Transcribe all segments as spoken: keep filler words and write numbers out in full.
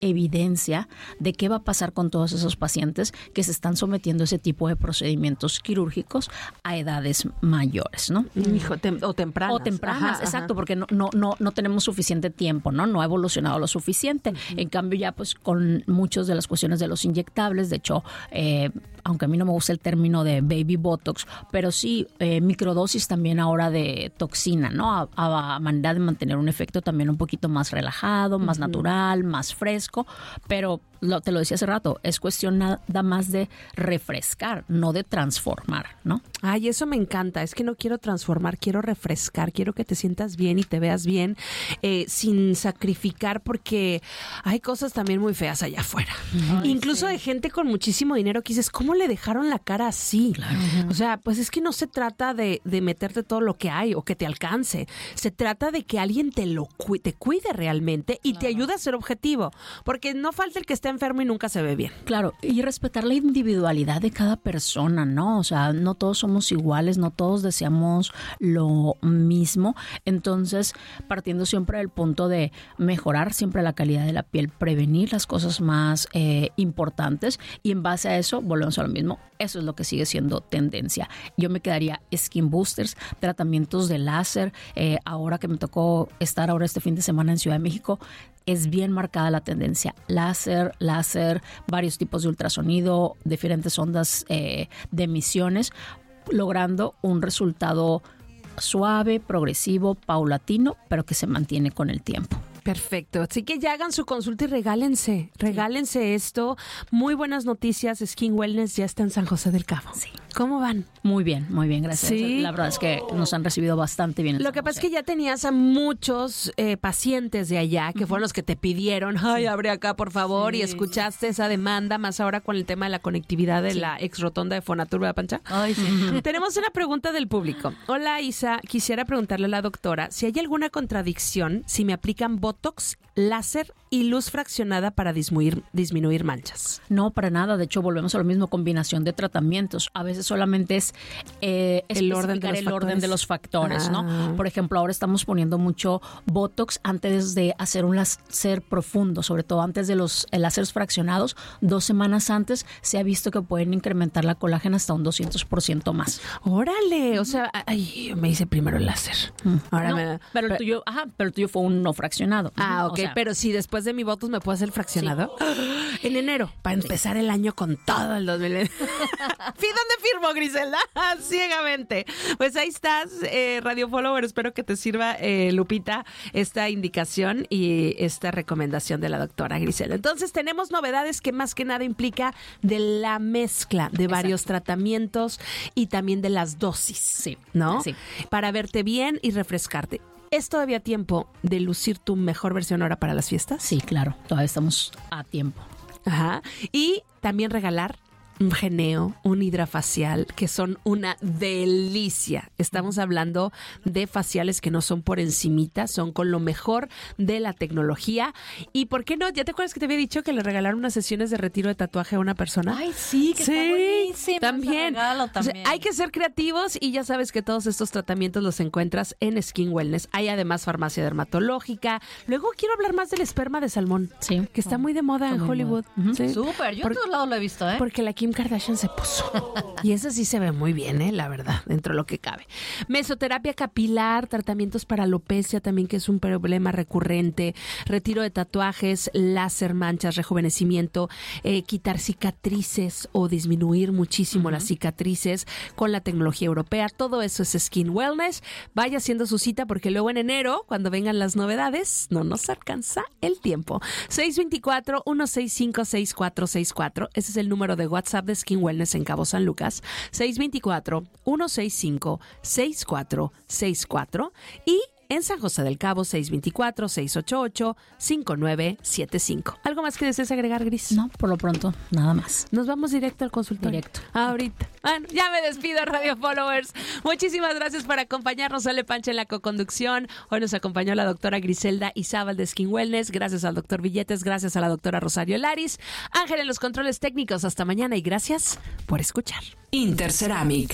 evidencia de qué va a pasar con todos esos pacientes que se están sometiendo a ese tipo de procedimientos quirúrgicos a edades mayores, ¿no? Hijo, tem- o tempranas. O tempranas, Ajá, exacto, ajá. porque no, no, no, no tenemos suficiente tiempo, ¿no? No ha evolucionado lo suficiente. Uh-huh. En cambio, ya pues con muchas de las cuestiones de los inyectables, de hecho, eh, aunque a mí no me gusta el término de baby botox, pero sí eh, microdosis también ahora de toxina, ¿no? A, a manera de mantener un efecto también un poquito más relajado, más uh-huh. natural, más fresco. Pero lo, te lo decía hace rato, es cuestión nada más de refrescar, no de transformar, ¿no? Ay, eso me encanta. Es que no quiero transformar, quiero refrescar, quiero que te sientas bien y te veas bien eh, sin sacrificar, porque hay cosas también muy feas allá afuera. Ay, incluso sí. de gente con muchísimo dinero que dices, ¿cómo le dejaron la cara así? Claro. O sea, pues es que no se trata de, de meterte todo lo que hay o que te alcance. Se trata de que alguien te lo cu- te cuide realmente y claro. te ayude a ser objetivo. Porque no falta el que está enfermo y nunca se ve bien. Claro, y respetar la individualidad de cada persona, ¿no? O sea, no todos somos iguales, no todos deseamos lo mismo. Entonces, partiendo siempre del punto de mejorar siempre la calidad de la piel, prevenir las cosas más eh, importantes, y en base a eso, volvemos a lo mismo, eso es lo que sigue siendo tendencia. Yo me quedaría skin boosters, tratamientos de láser. Eh, ahora que me tocó estar ahora este fin de semana en Ciudad de México, es bien marcada la tendencia. Láser, láser, varios tipos de ultrasonido, diferentes ondas eh, de emisiones, logrando un resultado suave, progresivo, paulatino, pero que se mantiene con el tiempo. Perfecto. Así que ya hagan su consulta y regálense. Regálense sí. esto. Muy buenas noticias. Skin Wellness ya está en San José del Cabo. Sí. ¿Cómo van? Muy bien, muy bien, gracias. Sí. La verdad es que nos han recibido bastante bien. Lo que pasa es que ya tenías a muchos eh, pacientes de allá que uh-huh. fueron los que te pidieron, ay, abre acá, por favor, sí. y escuchaste esa demanda, más ahora con el tema de la conectividad de sí. la ex rotonda de Fonatur, ¿verdad, Pancha? Ay, sí. Uh-huh. Tenemos una pregunta del público. Hola, Isa, quisiera preguntarle a la doctora si hay alguna contradicción si me aplican botox, láser y luz fraccionada para disminuir, disminuir manchas. No, para nada. De hecho, volvemos a lo mismo, combinación de tratamientos. A veces solamente es eh, el orden de los el factores, orden de los factores ah. ¿no? Por ejemplo, ahora estamos poniendo mucho botox antes de hacer un láser profundo, sobre todo antes de los láseres fraccionados. Dos semanas antes se ha visto que pueden incrementar la colágena hasta un doscientos por ciento más. ¡Órale! O sea, ay, me hice primero el láser. Mm. Ahora no, me, pero, pero el tuyo, ajá, pero el tuyo fue un no fraccionado. Ah, ok. O sea, pero si después de mi botox me puedo hacer el fraccionado. Sí. En enero, para empezar sí. el año con todo el dos mil veinte. ¿Dónde firmo, Griselda? Ciegamente. Pues ahí estás, eh, Radio Follower. Espero que te sirva, eh, Lupita, esta indicación y esta recomendación de la doctora Griselda. Entonces, tenemos novedades que más que nada implica de la mezcla de Exacto. varios tratamientos y también de las dosis. Sí. ¿No? Sí. Para verte bien y refrescarte. ¿Es todavía tiempo de lucir tu mejor versión ahora para las fiestas? Sí, claro. Todavía estamos a tiempo. Ajá. Y también regalar un geneo, un hidrafacial, que son una delicia. Estamos hablando de faciales que no son por encimita, son con lo mejor de la tecnología. ¿Y por qué no? ¿Ya te acuerdas que te había dicho que le regalaron unas sesiones de retiro de tatuaje a una persona? Ay, sí, que sí, está buenísimo. También. Regalo, también. O sea, hay que ser creativos y ya sabes que todos estos tratamientos los encuentras en Skin Wellness. Hay además farmacia dermatológica. Luego quiero hablar más del esperma de salmón, sí. que está muy de moda está en Hollywood. Uh-huh. Sí. Súper, yo por, en todos lados lo he visto, ¿eh? Porque la Kim Kardashian se puso. Y ese sí se ve muy bien, ¿eh? La verdad, dentro de lo que cabe. Mesoterapia capilar, tratamientos para alopecia también, que es un problema recurrente, retiro de tatuajes, láser, manchas, rejuvenecimiento, eh, quitar cicatrices o disminuir muchísimo uh-huh. las cicatrices con la tecnología europea. Todo eso es Skin Wellness. Vaya haciendo su cita porque luego en enero, cuando vengan las novedades, no nos alcanza el tiempo. seis dos cuatro, uno seis cinco, seis cuatro seis cuatro. Ese es el número de WhatsApp de Skin Wellness en Cabo San Lucas. seis dos cuatro, uno seis cinco, seis cuatro seis cuatro. Y en San José del Cabo, seis dos cuatro, seis ocho ocho, cinco nueve siete cinco. ¿Algo más que desees agregar, Gris? No, por lo pronto, nada más. Nos vamos directo al consultorio. Directo. Ahorita. Bueno, ya me despido, Radio Followers. Muchísimas gracias por acompañarnos. Sole Pancha en la coconducción. Hoy nos acompañó la doctora Griselda Izábal de Skin Wellness. Gracias al doctor Billetes. Gracias a la doctora Rosario Laris. Ángel en los controles técnicos. Hasta mañana y gracias por escuchar. Interceramic.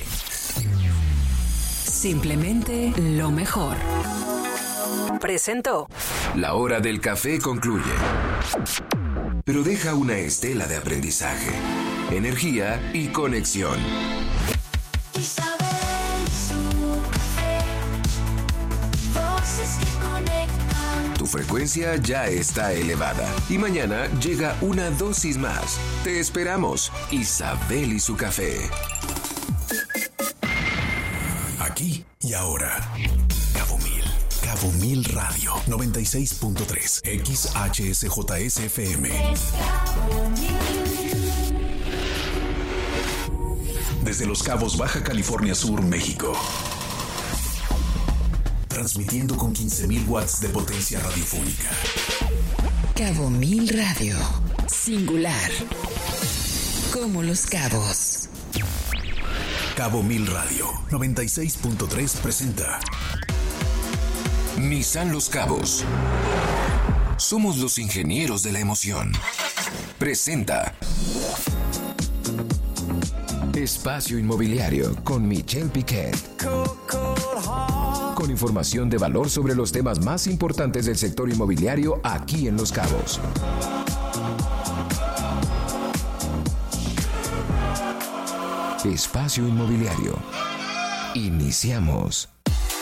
Simplemente lo mejor. Presentó. La hora del café concluye. pero deja una estela de aprendizaje, energía y conexión. Tu frecuencia ya está elevada y mañana llega una dosis más. Te esperamos. Isabel y su café. Aquí y ahora. Cabo Mil. Cabo Mil Radio. noventa y seis punto tres. X H S J S F M. Desde Los Cabos, Baja California Sur, México. Transmitiendo con quince mil watts de potencia radiofónica. Cabo Mil Radio. Singular. Como Los Cabos. Cabo Mil Radio. noventa y seis punto tres presenta Nissan Los Cabos. Somos los ingenieros de la emoción. Presenta Espacio Inmobiliario con Michelle Piquet. Con información de valor sobre los temas más importantes del sector inmobiliario aquí en Los Cabos. Espacio Inmobiliario. Iniciamos.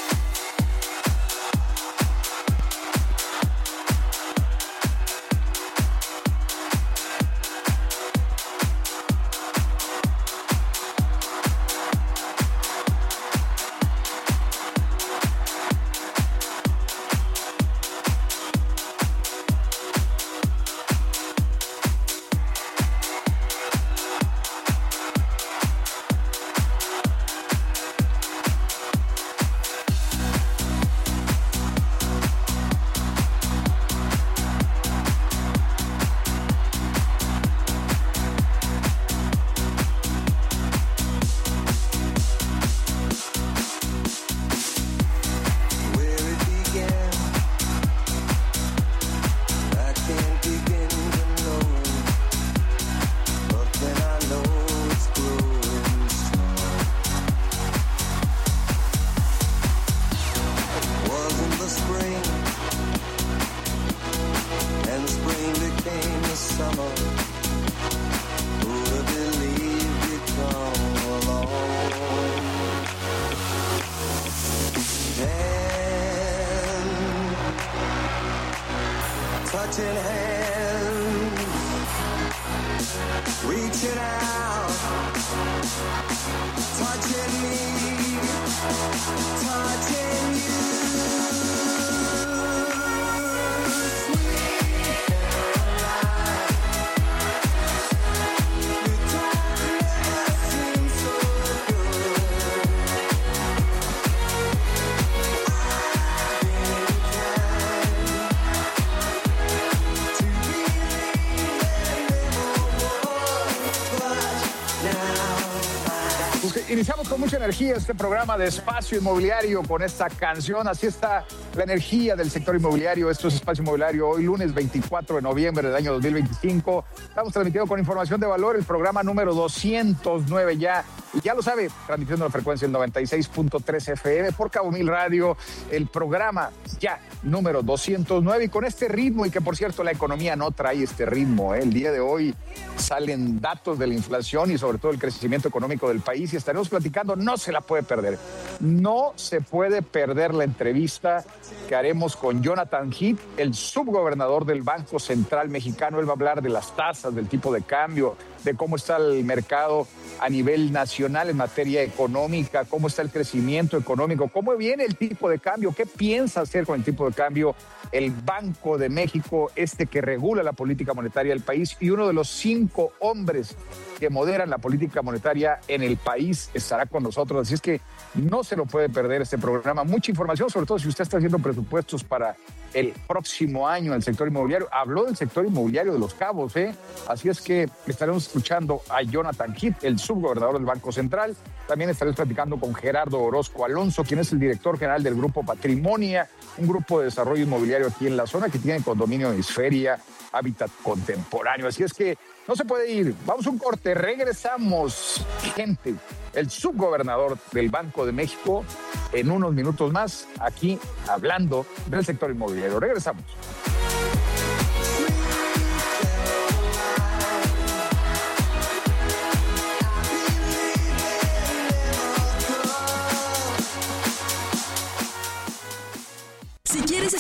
Iniciamos con mucha energía este programa de Espacio Inmobiliario con esta canción. Así está la energía del sector inmobiliario. Esto es Espacio Inmobiliario hoy, lunes veinticuatro de noviembre del año dos mil veinticinco. Estamos transmitiendo con información de valor el programa número doscientos nueve ya. Y ya lo sabe, transmitiendo la frecuencia del noventa y seis punto tres F M por Cabo Mil Radio. El programa ya número doscientos nueve y con este ritmo, y que por cierto la economía no trae este ritmo, ¿eh? El día de hoy salen datos de la inflación y sobre todo el crecimiento económico del país y estaremos platicando, no se la puede perder. No se puede perder la entrevista que haremos con Jonathan Heath, el subgobernador del Banco Central Mexicano. Él va a hablar de las tasas, del tipo de cambio, de cómo está el mercado a nivel nacional en materia económica, cómo está el crecimiento económico, cómo viene el tipo de cambio, qué piensa hacer con el tipo de cambio el Banco de México, este que regula la política monetaria del país y uno de los cinco hombres que moderan la política monetaria en el país estará con nosotros. Así es que no se lo puede perder este programa. Mucha información, sobre todo si usted está haciendo presupuestos para el próximo año en el sector inmobiliario. Habló del sector inmobiliario de Los Cabos, ¿eh? Así es que estaremos escuchando a Jonathan Heath, el subgobernador del Banco Central. También estaremos platicando con Gerardo Orozco Alonso, quien es el director general del Grupo Patrimonia, un grupo de desarrollo inmobiliario aquí en la zona que tiene condominio Hemisferia, Hábitat Contemporáneo. Así es que no se puede ir. Vamos a un corte, regresamos. Gente, el subgobernador del Banco de México en unos minutos más, aquí hablando del sector inmobiliario. Regresamos.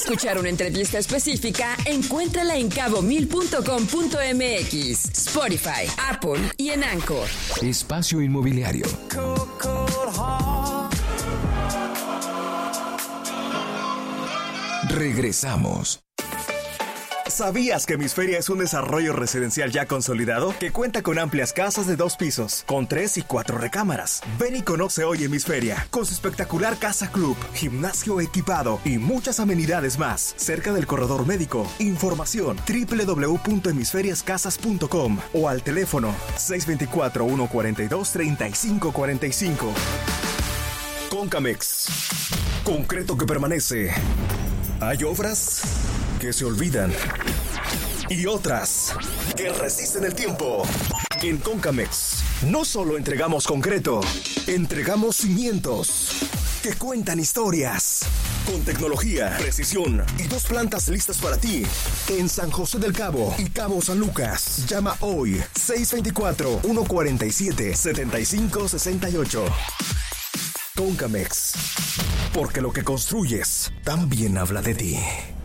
escuchar una entrevista específica, encuéntrala en cabo mil punto com punto m x, Spotify, Apple y en Anchor. Espacio Inmobiliario. Regresamos. ¿Sabías que Hemisferia es un desarrollo residencial ya consolidado que cuenta con amplias casas de dos pisos, con tres y cuatro recámaras? Ven y conoce hoy Hemisferia, con su espectacular casa club, gimnasio equipado y muchas amenidades más, cerca del corredor médico. Información doble u doble u doble u punto hemisferias casas punto com o al teléfono seis dos cuatro, uno cuatro dos, tres cinco cuatro cinco. Concamex. Concreto que permanece. Hay obras que se olvidan y otras que resisten el tiempo. En Concamex no solo entregamos concreto, entregamos cimientos que cuentan historias. Con tecnología, precisión y dos plantas listas para ti. En San José del Cabo y Cabo San Lucas. Llama hoy seis dos cuatro, uno cuatro siete, siete cinco seis ocho. Concamex. Porque lo que construyes también habla de ti.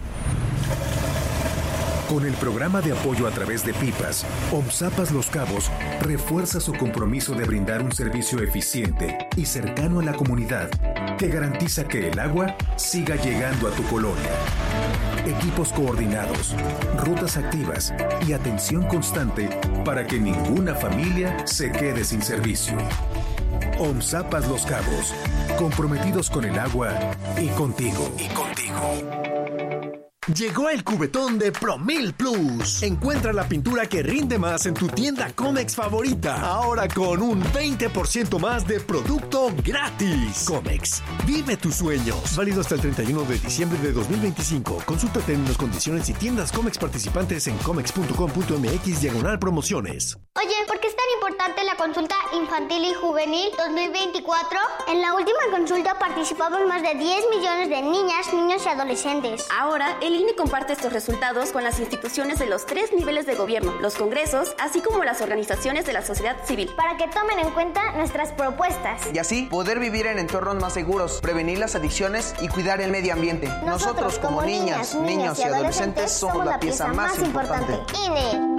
Con el programa de apoyo a través de pipas, OMSAPAS Los Cabos refuerza su compromiso de brindar un servicio eficiente y cercano a la comunidad que garantiza que el agua siga llegando a tu colonia. Equipos coordinados, rutas activas y atención constante para que ninguna familia se quede sin servicio. OMSAPAS Los Cabos, comprometidos con el agua y contigo. Y contigo. Llegó el cubetón de Promil Plus. Encuentra la pintura que rinde más en tu tienda Comex favorita. Ahora con un veinte por ciento más de producto gratis. Comex, vive tus sueños. Válido hasta el treinta y uno de diciembre de dos mil veinticinco. Consulta términos, condiciones y tiendas Comex participantes en comex punto com punto m x diagonal promociones. Oye, ¿por qué es tan importante la consulta infantil y juvenil dos mil veinticuatro? En la última consulta participaban más de diez millones de niñas, niños y adolescentes. Ahora, el I N E comparte estos resultados con las instituciones de los tres niveles de gobierno, los congresos, así como las organizaciones de la sociedad civil, para que tomen en cuenta nuestras propuestas. Y así, poder vivir en entornos más seguros, prevenir las adicciones y cuidar el medio ambiente. Nosotros, Nosotros como, como niñas, niñas, niños y adolescentes, somos la pieza más importante. I N E.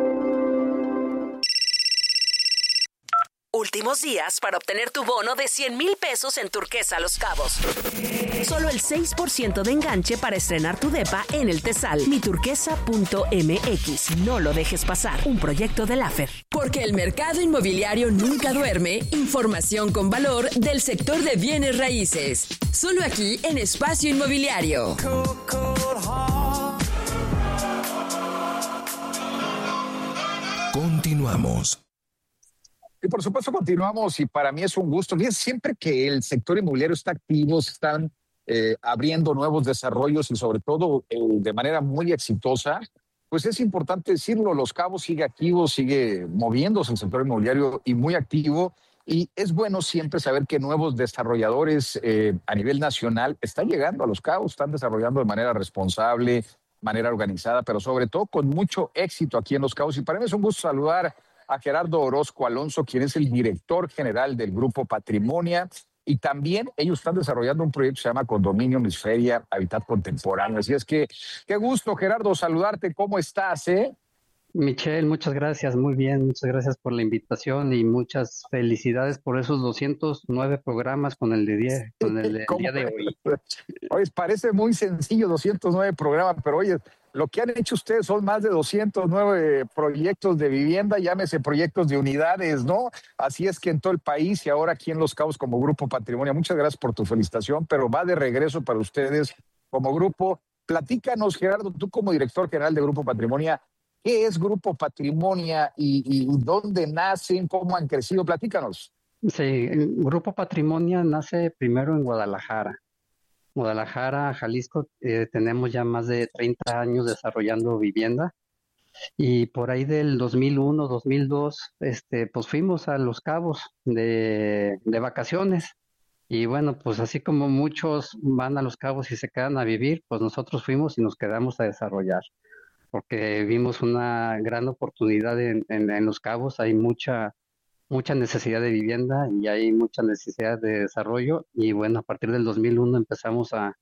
Últimos días para obtener tu bono de cien mil pesos en Turquesa Los Cabos. Solo el seis por ciento de enganche para estrenar tu depa en el Tesal. mi turquesa punto m x. No lo dejes pasar. Un proyecto del A F E R. Porque el mercado inmobiliario nunca duerme. Información con valor del sector de bienes raíces. Solo aquí en Espacio Inmobiliario. Continuamos. Y por supuesto continuamos y para mí es un gusto. Bien, siempre que el sector inmobiliario está activo, se están eh, abriendo nuevos desarrollos y sobre todo eh, de manera muy exitosa, pues es importante decirlo, Los Cabos sigue activo, sigue moviéndose el sector inmobiliario y muy activo. Y es bueno siempre saber que nuevos desarrolladores eh, a nivel nacional están llegando a Los Cabos, están desarrollando de manera responsable, manera organizada, pero sobre todo con mucho éxito aquí en Los Cabos. Y para mí es un gusto saludar a Gerardo Orozco Alonso, quien es el director general del Grupo Patrimonia, y también ellos están desarrollando un proyecto que se llama Condominio Hemisferia Hábitat Contemporáneo. Así es que, qué gusto, Gerardo, saludarte. ¿Cómo estás, eh? Michelle, muchas gracias, muy bien, muchas gracias por la invitación y muchas felicidades por esos doscientos nueve programas con el de día, con el, de, el día de hoy. Oye, parece muy sencillo, doscientos nueve programas, pero oye, lo que han hecho ustedes son más de doscientos nueve proyectos de vivienda, llámese proyectos de unidades, ¿no? Así es que en todo el país y ahora aquí en Los Cabos como Grupo Patrimonio. Muchas gracias por tu felicitación, pero va de regreso para ustedes como grupo. Platícanos, Gerardo, tú como director general de Grupo Patrimonio, ¿qué es Grupo Patrimonia y, y dónde nacen, cómo han crecido? Platícanos. Sí, el Grupo Patrimonia nace primero en Guadalajara. Guadalajara, Jalisco, eh, tenemos ya más de treinta años desarrollando vivienda y por ahí del dos mil uno, dos mil dos, este, pues fuimos a Los Cabos de, de vacaciones y bueno, pues así como muchos van a Los Cabos y se quedan a vivir, pues nosotros fuimos y nos quedamos a desarrollar porque vimos una gran oportunidad en, en, en Los Cabos, hay mucha mucha necesidad de vivienda y hay mucha necesidad de desarrollo y bueno, a partir del dos mil uno empezamos a,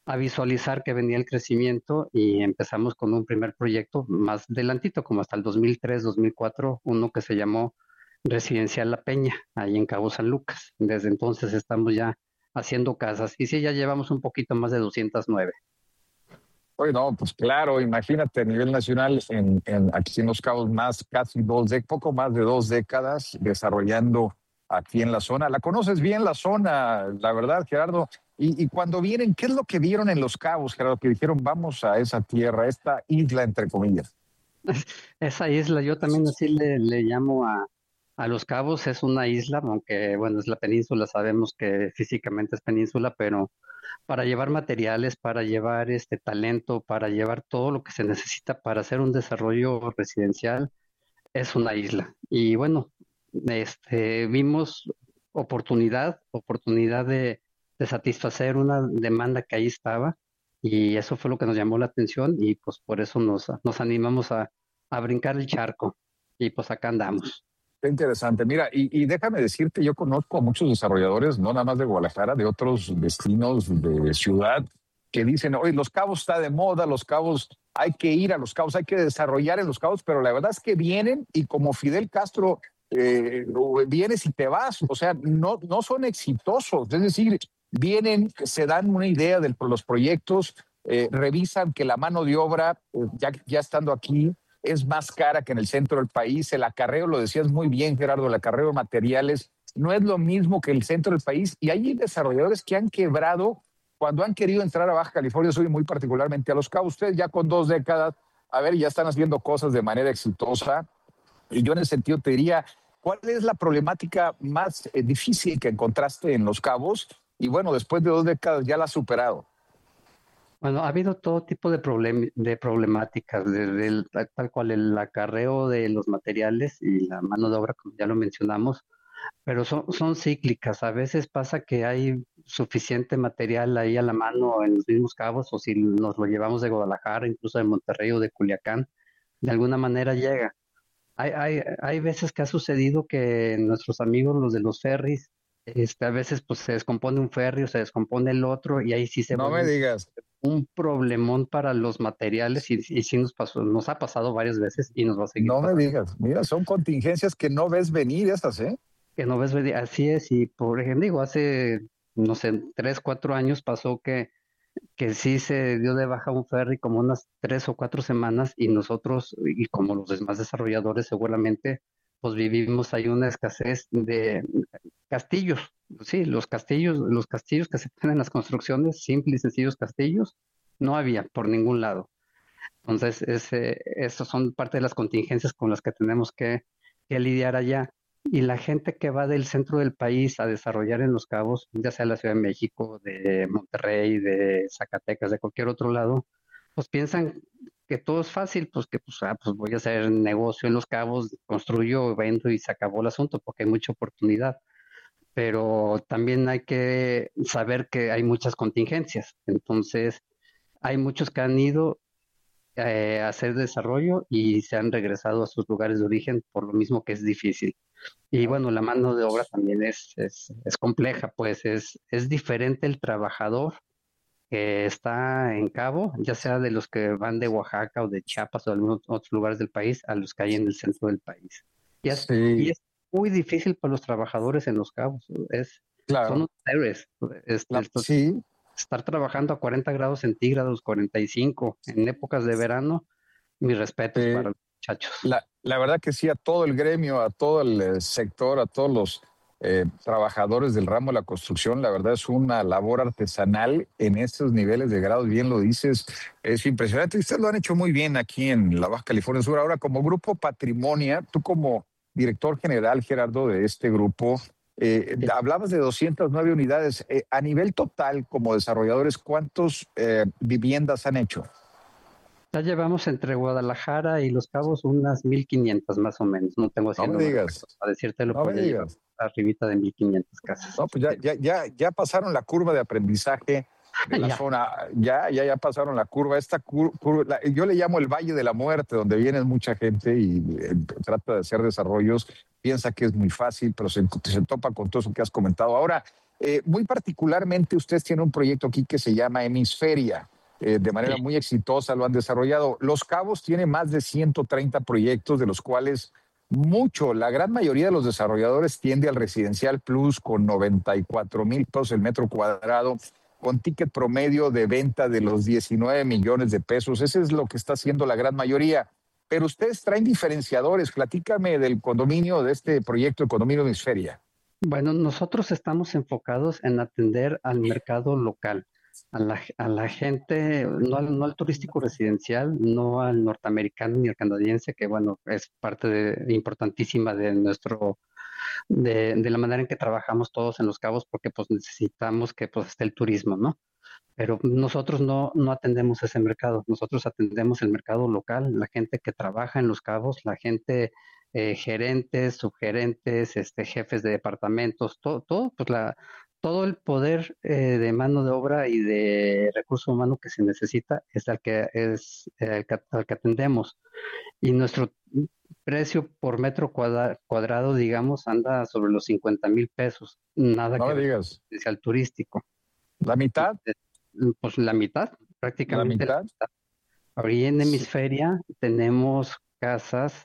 a visualizar que venía el crecimiento y empezamos con un primer proyecto más adelantito, como hasta el dos mil tres, dos mil cuatro, uno que se llamó Residencial La Peña, ahí en Cabo San Lucas. Desde entonces estamos ya haciendo casas y sí, ya llevamos un poquito más de doscientas nueve. Oye, no, pues claro, imagínate a nivel nacional, en, en, aquí en Los Cabos, más casi dos décadas, poco más de dos décadas desarrollando aquí en la zona. La conoces bien la zona, la verdad, Gerardo. Y, y cuando vienen, ¿qué es lo que vieron en Los Cabos, Gerardo? Que dijeron, vamos a esa tierra, a esta isla, entre comillas. Esa isla, yo también así le, le llamo a, a Los Cabos, es una isla, aunque bueno, es la península, sabemos que físicamente es península, pero para llevar materiales, para llevar este talento, para llevar todo lo que se necesita para hacer un desarrollo residencial, es una isla. Y bueno, este, vimos oportunidad, oportunidad de, de satisfacer una demanda que ahí estaba, y eso fue lo que nos llamó la atención, y pues por eso nos, nos animamos a, a brincar el charco, y pues acá andamos. Qué interesante. Mira, y, y déjame decirte, yo conozco a muchos desarrolladores, no nada más de Guadalajara, de otros destinos de ciudad, que dicen, oye, Los Cabos está de moda, Los Cabos, hay que ir a Los Cabos, hay que desarrollar en Los Cabos, pero la verdad es que vienen y como Fidel Castro, eh, vienes y te vas, o sea, no, no son exitosos, es decir, vienen, se dan una idea de los proyectos, eh, revisan que la mano de obra, eh, ya, ya estando aquí, es más cara que en el centro del país. El acarreo, lo decías muy bien, Gerardo, el acarreo de materiales no es lo mismo que el centro del país. Y hay desarrolladores que han quebrado cuando han querido entrar a Baja California Sur y muy particularmente a Los Cabos. Ustedes ya con dos décadas, a ver, ya están haciendo cosas de manera exitosa. Y yo en ese sentido te diría, ¿cuál es la problemática más eh, difícil que encontraste en Los Cabos? Y bueno, después de dos décadas ya la has superado. Bueno, ha habido todo tipo de, problem de problemáticas, desde el, tal cual el acarreo de los materiales y la mano de obra, como ya lo mencionamos, pero son, son cíclicas. A veces pasa que hay suficiente material ahí a la mano en los mismos cabos, o si nos lo llevamos de Guadalajara, incluso de Monterrey o de Culiacán, de alguna manera llega. Hay, hay, hay veces que ha sucedido que nuestros amigos, los de los ferries, Este, a veces pues se descompone un ferry o se descompone el otro y ahí sí se no me digas un problemón para los materiales y, y sí nos pasó, nos ha pasado varias veces y nos va a seguir no pasando. Me digas, mira, son contingencias que no ves venir esas, ¿eh? Que no ves venir, así es. Y por ejemplo, digo, hace no sé, tres, cuatro años pasó que que sí se dio de baja un ferry como unas tres o cuatro semanas y nosotros, y como los demás desarrolladores seguramente, pues vivimos ahí una escasez de castillos, sí, los castillos, los castillos que se ponen en las construcciones, simples y sencillos castillos, no había por ningún lado. Entonces, ese, esas son parte de las contingencias con las que tenemos que, que lidiar allá. Y la gente que va del centro del país a desarrollar en Los Cabos, ya sea la Ciudad de México, de Monterrey, de Zacatecas, de cualquier otro lado, pues piensan que todo es fácil, pues que pues, ah, pues voy a hacer negocio en Los Cabos, construyo, vendo y se acabó el asunto porque hay mucha oportunidad. Pero también hay que saber que hay muchas contingencias. Entonces, hay muchos que han ido eh, a hacer desarrollo y se han regresado a sus lugares de origen por lo mismo que es difícil. Y bueno, la mano de obra también es, es, es compleja, pues es, es diferente el trabajador que está en Cabo, ya sea de los que van de Oaxaca o de Chiapas o de algunos otros lugares del país, a los que hay en el centro del país. Y es, sí. y es muy difícil para los trabajadores en Los Cabos. Es, claro. Son unos héroes. Es, la, estos, sí. Estar trabajando a cuarenta grados centígrados, cuarenta y cinco, en épocas de verano, mi respeto sí. para los muchachos. La, la verdad que sí, a todo el gremio, a todo el sector, a todos los eh, trabajadores del ramo de la construcción, la verdad es una labor artesanal en estos niveles de grados, bien lo dices, es impresionante. Y ustedes lo han hecho muy bien aquí en la Baja California Sur. Ahora, como Grupo Patrimonia, tú como director general, Gerardo, de este grupo, eh, sí. hablabas de doscientas nueve unidades. Eh, a nivel total, como desarrolladores, ¿cuántas eh, viviendas han hecho? Ya llevamos entre Guadalajara y Los Cabos unas mil quinientas más o menos. No tengo no me digas. A decírtelo, no me digas. Arribita de mil quinientas casas. No, pues ya, ya, ya, ya pasaron la curva de aprendizaje de la ya. zona. Ya, ya, ya pasaron la curva. Esta cur, curva, la, yo le llamo el Valle de la Muerte, donde viene mucha gente y eh, trata de hacer desarrollos. Piensa que es muy fácil, pero se, se topa con todo eso que has comentado. Ahora, Eh, muy particularmente, ustedes tienen un proyecto aquí que se llama Hemisferia. Eh, de manera muy exitosa lo han desarrollado. Los Cabos tiene más de ciento treinta proyectos, de los cuales mucho, la gran mayoría de los desarrolladores tiende al residencial plus con noventa y cuatro mil pesos el metro cuadrado, con ticket promedio de venta de los diecinueve millones de pesos. Ese es lo que está haciendo la gran mayoría. Pero ustedes traen diferenciadores. Platícame del condominio, de este proyecto de condominio Hemisferia. Bueno, nosotros estamos enfocados en atender al mercado local, a la, a la gente, no al, no al turístico residencial, no al norteamericano ni al canadiense, que bueno, es parte de, importantísima de nuestro, de, de la manera en que trabajamos todos en Los Cabos, porque pues necesitamos que pues esté el turismo, ¿no? Pero nosotros no, no atendemos ese mercado, nosotros atendemos el mercado local, la gente que trabaja en Los Cabos, la gente, eh, gerentes, subgerentes, este, jefes de departamentos, todo, todo, pues la, todo el poder eh, de mano de obra y de recurso humano que se necesita es al que es el que, al que atendemos. Y nuestro precio por metro cuadra, cuadrado, digamos, anda sobre los cincuenta mil pesos, nada no que me digas. Al turístico. ¿La mitad? Pues la mitad, prácticamente la mitad. La mitad. Ahí en Hemisferia tenemos casas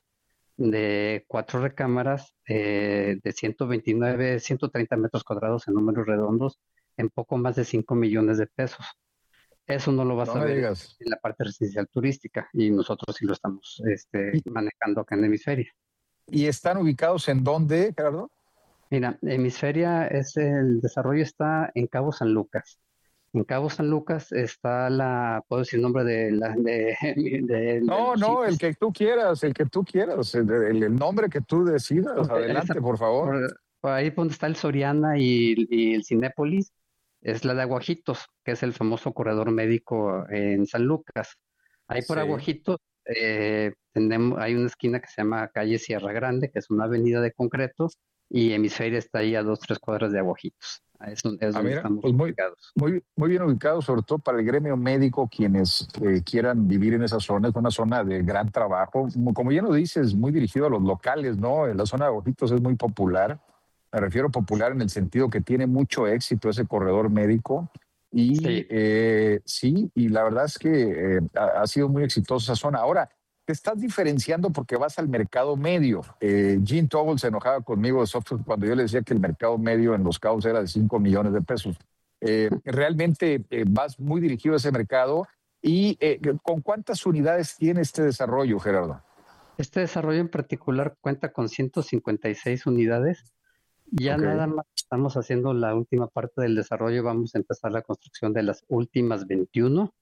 de cuatro recámaras eh, de ciento veintinueve, ciento treinta metros cuadrados en números redondos, en poco más de cinco millones de pesos. Eso no lo vas no a ver digas. en la parte residencial turística, y nosotros sí lo estamos este, manejando acá en Hemisferia. ¿Y están ubicados en dónde, Gerardo? Mira, Hemisferia es el desarrollo está en Cabo San Lucas. En Cabo San Lucas está la, ¿puedo decir el nombre de la de, de No, de no, el que tú quieras, el que tú quieras, el, el, el nombre que tú decidas. Adelante, por favor. Por, por ahí donde está el Soriana y, y el Cinépolis, es la de Aguajitos, que es el famoso corredor médico en San Lucas. Ahí por sí. Aguajitos eh, tenemos, hay una esquina que se llama calle Sierra Grande, que es una avenida de concreto, y Hemisferia está ahí a dos, tres cuadras de Aguajitos. Es donde, es ah, donde mira, estamos pues muy, ubicados. Muy, muy bien ubicados, sobre todo para el gremio médico, quienes eh, quieran vivir en esa zona. Es una zona de gran trabajo. Como, como ya lo dices, muy dirigido a los locales, ¿no? En la zona de Aguajitos es muy popular. Me refiero popular en el sentido que tiene mucho éxito ese corredor médico. Y sí, eh, sí y la verdad es que eh, ha, ha sido muy exitosa esa zona. Ahora, te estás diferenciando porque vas al mercado medio. Eh, Gene Tobel se enojaba conmigo de Software cuando yo le decía que el mercado medio en Los Cabos era de cinco millones de pesos. Eh, realmente eh, vas muy dirigido a ese mercado. ¿Y eh, con cuántas unidades tiene este desarrollo, Gerardo? Este desarrollo en particular cuenta con ciento cincuenta y seis unidades. Ya okay. Nada más estamos haciendo la última parte del desarrollo. Vamos a empezar la construcción de las últimas veintiuno.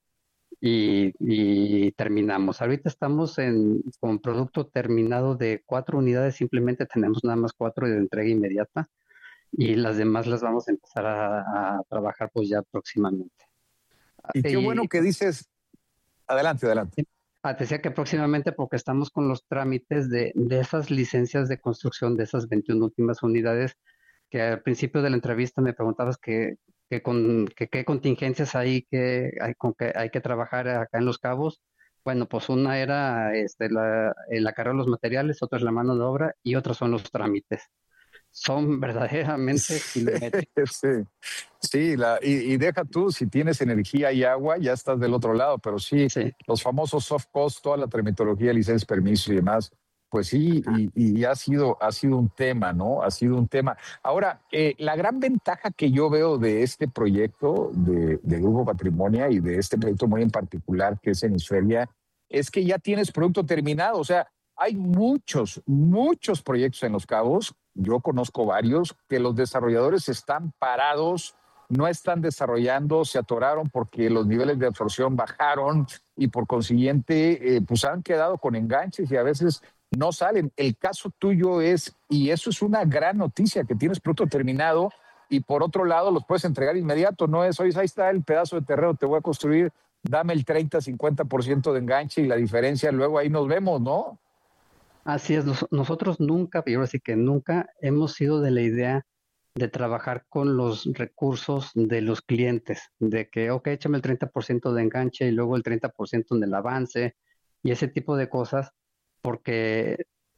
Y, y terminamos. Ahorita estamos en, con producto terminado de cuatro unidades, simplemente tenemos nada más cuatro de entrega inmediata, y las demás las vamos a empezar a, a trabajar pues ya próximamente. Y qué y, bueno que dices, adelante, adelante. Ah, te decía que próximamente porque estamos con los trámites de, de esas licencias de construcción de esas veintiuna últimas unidades, que al principio de la entrevista me preguntabas que que con que qué contingencias hay que hay con que hay que trabajar acá en Los Cabos. Bueno, pues una era este la el acarreo de los materiales, otra es la mano de obra y otros son los trámites. Son verdaderamente kilométricos. Sí, sí la, y, y deja tú, si tienes energía y agua, ya estás del otro lado, pero sí, sí. Los famosos soft costs, toda la tramitología, licencias, permisos y demás. Pues sí, y, y ha sido ha sido un tema, ¿no? Ha sido un tema. Ahora, eh, la gran ventaja que yo veo de este proyecto de, de Grupo Patrimonia y de este proyecto muy en particular, que es Hemisferia, es que ya tienes producto terminado. O sea, hay muchos, muchos proyectos en Los Cabos. Yo conozco varios que los desarrolladores están parados, no están desarrollando, se atoraron porque los niveles de absorción bajaron y por consiguiente, eh, pues han quedado con enganches y a veces no salen. El caso tuyo es, y eso es una gran noticia, que tienes producto terminado y por otro lado los puedes entregar inmediato. No es, oye, ahí está el pedazo de terreno, te voy a construir, dame el treinta, cincuenta por ciento de enganche y la diferencia luego ahí nos vemos, ¿no? Así es, nosotros nunca, yo así que nunca hemos sido de la idea de trabajar con los recursos de los clientes, de que, ok, échame el treinta por ciento de enganche y luego el treinta por ciento en el avance y ese tipo de cosas, porque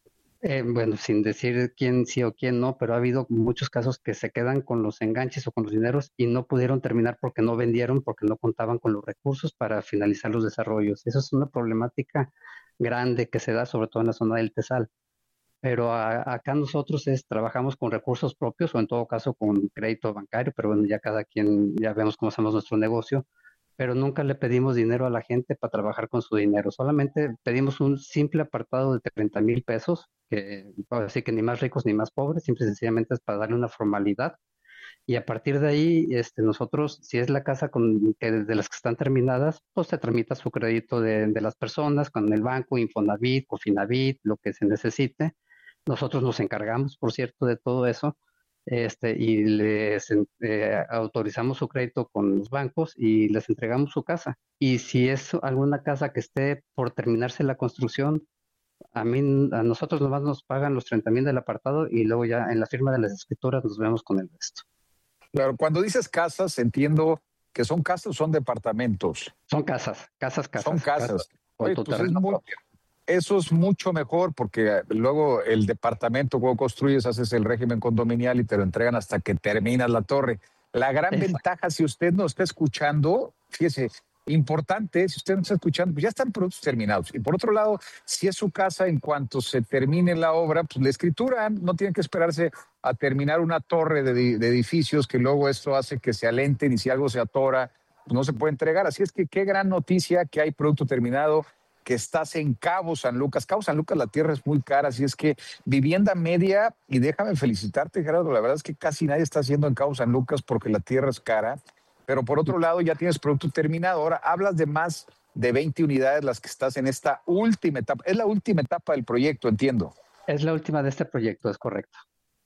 Eh, bueno, sin decir quién sí o quién no, pero ha habido muchos casos que se quedan con los enganches o con los dineros y no pudieron terminar porque no vendieron, porque no contaban con los recursos para finalizar los desarrollos. Eso es una problemática grande que se da sobre todo en la zona del Tesal. Pero a- acá nosotros es, trabajamos con recursos propios o en todo caso con crédito bancario, pero bueno, ya cada quien, ya vemos cómo hacemos nuestro negocio, pero nunca le pedimos dinero a la gente para trabajar con su dinero, solamente pedimos un simple apartado de treinta mil pesos, que así que ni más ricos ni más pobres, simple y sencillamente es para darle una formalidad. Y a partir de ahí, este, nosotros, si es la casa con, que de las que están terminadas, pues se tramita su crédito de, de las personas con el banco, Infonavit, Cofinavit, lo que se necesite. Nosotros nos encargamos, por cierto, de todo eso, este, y les en- eh, autorizamos su crédito con los bancos y les entregamos su casa. Y si es alguna casa que esté por terminarse la construcción, a mí, a nosotros nomás nos pagan los treinta mil del apartado y luego ya en la firma de las escrituras nos vemos con el resto. Claro, cuando dices casas, entiendo que son casas o son departamentos. Son casas, casas, casas. Son casas. con Oye, tu pues es terreno muy- propio. eso es mucho mejor porque luego el departamento, cuando construyes, haces el régimen condominial y te lo entregan hasta que terminas la torre. La gran Exacto. ventaja, si usted no está escuchando, fíjese, importante, si usted no está escuchando, pues ya están productos terminados. Y por otro lado, si es su casa, en cuanto se termine la obra, pues le escrituran, no tienen que esperarse a terminar una torre de, di- de edificios que luego esto hace que se alenten y si algo se atora, pues no se puede entregar. Así es que qué gran noticia que hay producto terminado, que estás en Cabo San Lucas. Cabo San Lucas, la tierra es muy cara, así es que vivienda media, y déjame felicitarte, Gerardo, la verdad es que casi nadie está haciendo en Cabo San Lucas porque la tierra es cara, pero por otro lado ya tienes producto terminado. Ahora hablas de más de veinte unidades las que estás en esta última etapa. Es la última etapa del proyecto, entiendo. Es la última de este proyecto, es correcto.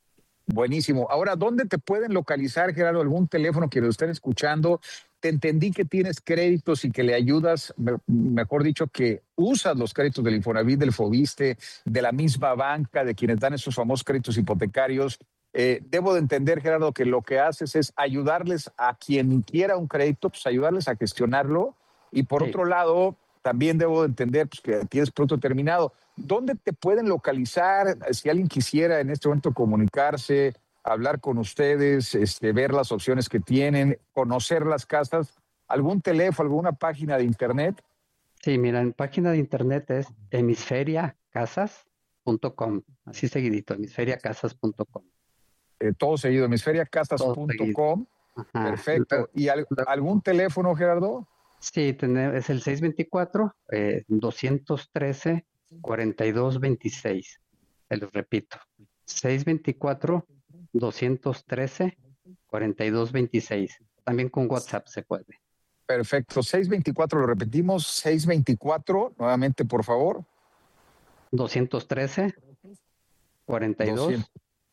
Buenísimo. Ahora, ¿dónde te pueden localizar, Gerardo? ¿Algún teléfono que lo estén escuchando? Te entendí que tienes créditos y que le ayudas, me- mejor dicho, que usas los créditos del Infonavit, del Fobiste, de la misma banca, de quienes dan esos famosos créditos hipotecarios. Eh, debo de entender, Gerardo, que lo que haces es ayudarles a quien quiera un crédito, pues ayudarles a gestionarlo. Y por Sí. otro lado, también debo de entender pues, que tienes producto terminado. ¿Dónde te pueden localizar? Si alguien quisiera en este momento comunicarse, hablar con ustedes, este, ver las opciones que tienen, conocer las casas, algún teléfono, alguna página de internet. Sí, mira, en página de internet es hemisferia casas punto com, así seguidito, hemisferia casas punto com. Eh, todo seguido, hemisferia casas punto com. Ajá. Perfecto. Luego- ¿Y al- algún teléfono, Gerardo? Sí, tener- es el seiscientos veinticuatro, eh, doscientos trece, cuarenta y dos veintiséis. Te lo repito, seiscientos veinticuatro, doscientos trece, cuarenta y dos veintiséis. También con WhatsApp se puede. Perfecto. seiscientos veinticuatro, lo repetimos, seiscientos veinticuatro, nuevamente, por favor. doscientos trece, cuarenta y dos doscientos.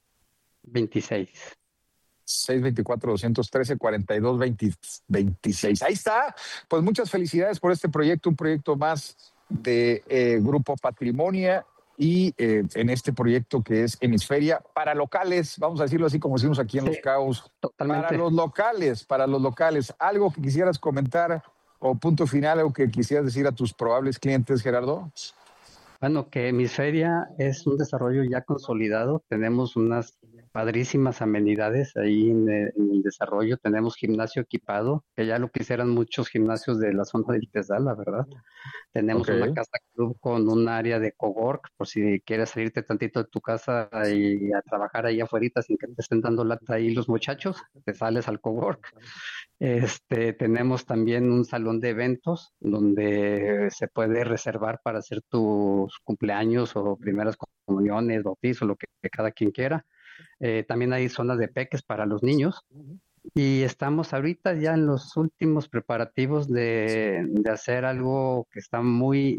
veintiséis. seiscientos veinticuatro, doscientos trece, cuarenta y dos veintiséis. Ahí está. Pues muchas felicidades por este proyecto, un proyecto más de eh, Grupo Patrimonia y eh, en este proyecto que es Hemisferia para locales, vamos a decirlo así como decimos aquí en Sí, Los Cabos, totalmente. para los locales, para los locales. ¿Algo que quisieras comentar o punto final, algo que quisieras decir a tus probables clientes, Gerardo? Bueno, que Hemisferia es un desarrollo ya consolidado. Tenemos unas padrísimas amenidades ahí en el, en el desarrollo. Tenemos gimnasio equipado, que ya lo quisieran muchos gimnasios de la zona del Tesal, la verdad. Tenemos Ok. una casa club con un área de cowork, por si quieres salirte tantito de tu casa y a trabajar ahí afuera sin que te estén dando lata ahí los muchachos, te sales al cowork. Este, tenemos también un salón de eventos donde se puede reservar para hacer tus cumpleaños o primeras comuniones, bautizos, lo que, que cada quien quiera. Eh, también hay zonas de peques para los niños. Y estamos ahorita ya en los últimos preparativos de, de hacer algo que está muy,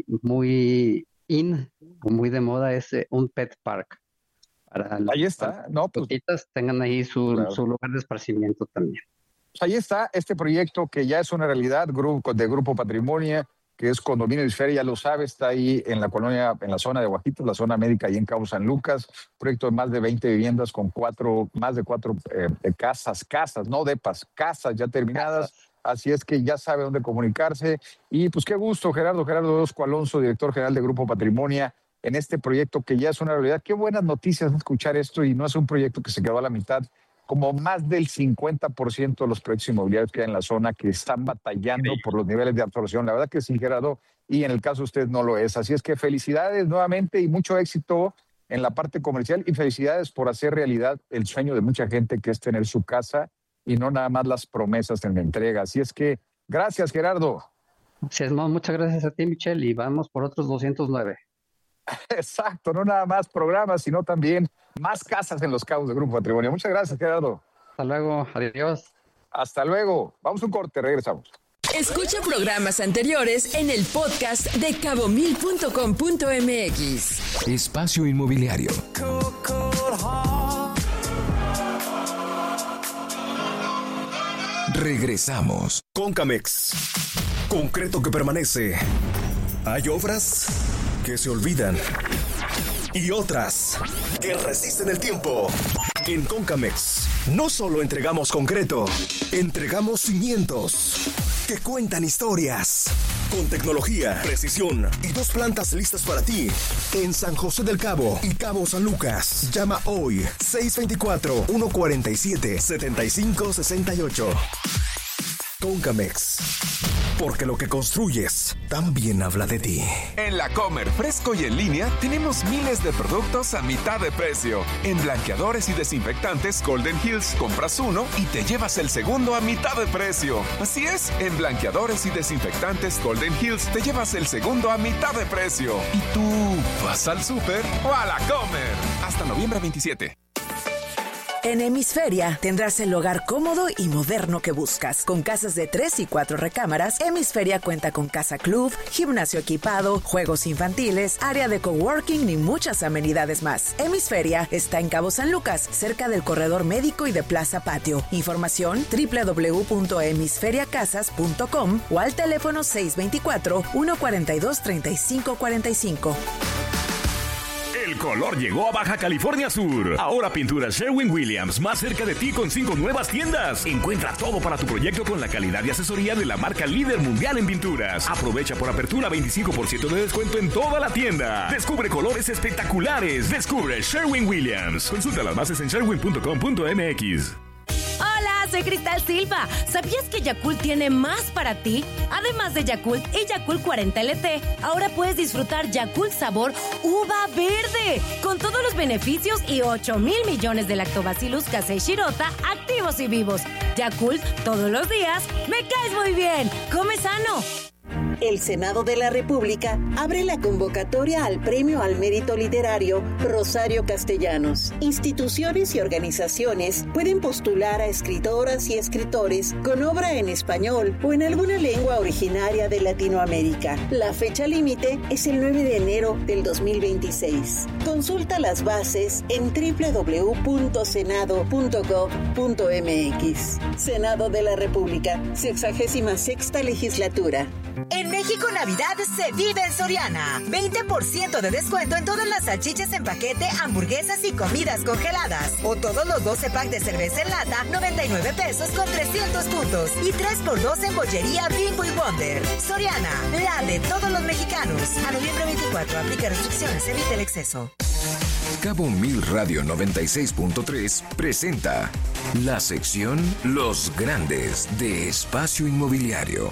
muy in, o muy de moda, es eh, un pet park. Para las Ahí está, no, pues mascotitas tengan ahí su, Claro. su lugar de esparcimiento también. Pues ahí está este proyecto que ya es una realidad grupo, de Grupo Patrimonia, que es Condominio Hemisferia, ya lo sabe, está ahí en la colonia, en la zona de Guajitos, la zona médica, ahí en Cabo San Lucas, proyecto de más de veinte viviendas con cuatro, más de cuatro eh, eh, casas, casas, no depas, casas ya terminadas. Así es que ya sabe dónde comunicarse. Y pues qué gusto, Gerardo, Gerardo Orozco Alonso, director general de Grupo Patrimonia, en este proyecto que ya es una realidad. Qué buenas noticias escuchar esto y no es un proyecto que se quedó a la mitad, como más del cincuenta por ciento de los proyectos inmobiliarios que hay en la zona que están batallando por los niveles de absorción. La verdad que sí, Gerardo, y en el caso de usted no lo es. Así es que felicidades nuevamente y mucho éxito en la parte comercial y felicidades por hacer realidad el sueño de mucha gente, que es tener su casa y no nada más las promesas en la entrega. Así es que gracias, Gerardo. Sí, no, muchas gracias a ti, Michelle, y vamos por otros doscientos nueve. Exacto, no nada más programas, sino también más casas en Los Cabos de Grupo Patrimonio. Muchas gracias, Gerardo. Hasta luego, adiós. Hasta luego. Vamos a un corte, regresamos. Escucha programas anteriores en el podcast de cabo mil punto com punto m x. Espacio Inmobiliario. Regresamos. Concamex. Concreto que permanece. Hay obras que se olvidan y otras que resisten el tiempo. En Concamex no solo entregamos concreto, entregamos cimientos que cuentan historias. Con tecnología, precisión y dos plantas listas para ti. En San José del Cabo y Cabo San Lucas. Llama hoy seis dos cuatro, uno cuatro siete, siete cinco seis ocho. Concamex. Porque lo que construyes también habla de ti. En La Comer, fresco y en línea, tenemos miles de productos a mitad de precio. En blanqueadores y desinfectantes Golden Hills, compras uno y te llevas el segundo a mitad de precio. Así es, en blanqueadores y desinfectantes Golden Hills te llevas el segundo a mitad de precio. ¿Y tú vas al súper o a La Comer? Hasta noviembre veintisiete. En Hemisferia tendrás el hogar cómodo y moderno que buscas. Con casas de tres y cuatro recámaras, Hemisferia cuenta con casa club, gimnasio equipado, juegos infantiles, área de coworking y muchas amenidades más. Hemisferia está en Cabo San Lucas, cerca del corredor médico y de Plaza Patio. Información doble u doble u doble u punto hemisferia casas punto com o al teléfono seis dos cuatro, uno cuatro dos, tres cinco cuatro cinco. El color llegó a Baja California Sur. Ahora Pinturas Sherwin-Williams, más cerca de ti con cinco nuevas tiendas. Encuentra todo para tu proyecto con la calidad y asesoría de la marca líder mundial en pinturas. Aprovecha por apertura veinticinco por ciento de descuento en toda la tienda. Descubre colores espectaculares. Descubre Sherwin-Williams. Consulta las bases en sherwin punto com punto m x. Hola, soy Cristal Silva. ¿Sabías que Yakult tiene más para ti? Además de Yakult y Yakult cuarenta L T, ahora puedes disfrutar Yakult sabor uva verde, con todos los beneficios y ocho mil millones de lactobacillus casei shirota activos y vivos. Yakult, todos los días, me caes muy bien. Come sano. El Senado de la República abre la convocatoria al Premio al Mérito Literario Rosario Castellanos. Instituciones y organizaciones pueden postular a escritoras y escritores con obra en español o en alguna lengua originaria de Latinoamérica. La fecha límite es el nueve de enero del dos mil veintiséis. Consulta las bases en doble u doble u doble u punto senado punto gov punto m x. Senado de la República, sexagésima sexta legislatura. En México, Navidad se vive en Soriana. veinte por ciento de descuento en todas las salchichas en paquete, hamburguesas y comidas congeladas. O todos los doce packs de cerveza en lata, noventa y nueve pesos con trescientos puntos. Y tres por dos en bollería Bimbo y Wonder. Soriana, la de todos los mexicanos. A noviembre veinticuatro, aplica restricciones, evita el exceso. Cabo Mil Radio noventa y seis punto tres presenta la sección Los Grandes de Espacio Inmobiliario.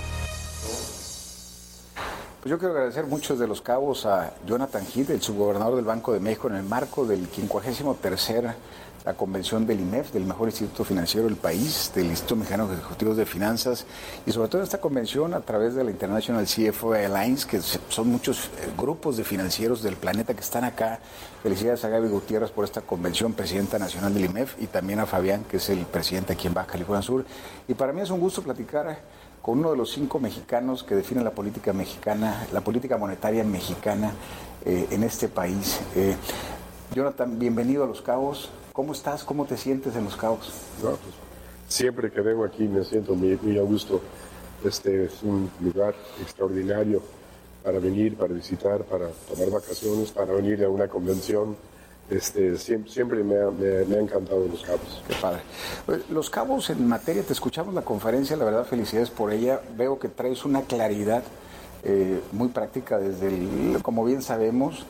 Pues yo quiero agradecer muchos de los cabos a Jonathan Heath, el subgobernador del Banco de México, en el marco del quincuagésimo tercer la convención del I M E F, del mejor instituto financiero del país, del Instituto Mexicano de Ejecutivos de Finanzas, y sobre todo esta convención a través de la International C F O Alliance, que son muchos grupos de financieros del planeta que están acá. Felicidades a Gaby Gutiérrez por esta convención, presidenta nacional del I M E F, y también a Fabián, que es el presidente aquí en Baja California Sur. Y para mí es un gusto platicar con uno de los cinco mexicanos que definen la política mexicana, la política monetaria mexicana eh, en este país. Eh, Jonathan, bienvenido a Los Cabos. ¿Cómo estás? ¿Cómo te sientes en Los Cabos? No, pues, siempre que vengo aquí me siento muy, muy a gusto. Este es un lugar extraordinario para venir, para visitar, para tomar vacaciones, para venir a una convención. Este, siempre, siempre me, ha, me, me ha encantado Los Cabos. Qué padre. Los Cabos, en materia, te escuchamos la conferencia, la verdad, felicidades por ella. Veo que traes una claridad eh, muy práctica desde el, como bien sabemos,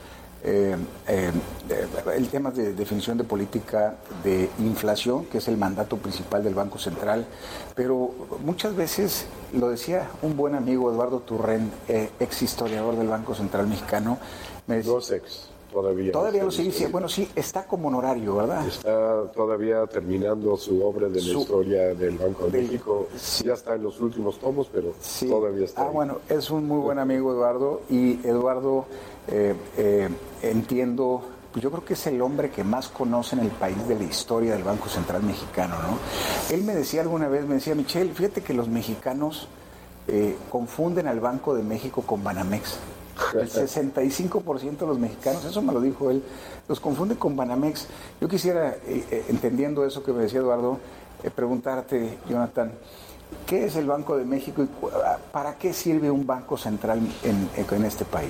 eh, eh, el tema de definición de política de inflación, que es el mandato principal del Banco Central, pero muchas veces, lo decía un buen amigo, Eduardo Turren, eh, ex historiador del Banco Central Mexicano, me decía, Dos ex. Todavía, todavía lo sigue, sí, bueno, sí, está como honorario, ¿verdad? Está todavía terminando su obra de la Su, historia del Banco de del, México. Sí. Ya está en los últimos tomos, pero sí. Todavía está. Ah, ahí. Bueno, es un muy buen amigo, Eduardo, y Eduardo, eh, eh, entiendo, pues yo creo que es el hombre que más conoce en el país de la historia del Banco Central Mexicano, ¿no? Él me decía alguna vez, me decía, Michelle, fíjate que los mexicanos eh, confunden al Banco de México con Banamex. El sesenta y cinco por ciento de los mexicanos, eso me lo dijo él, los confunde con Banamex. Yo quisiera, eh, entendiendo eso que me decía Eduardo, eh, preguntarte, Jonathan, ¿qué es el Banco de México y para qué sirve un banco central en, en este país?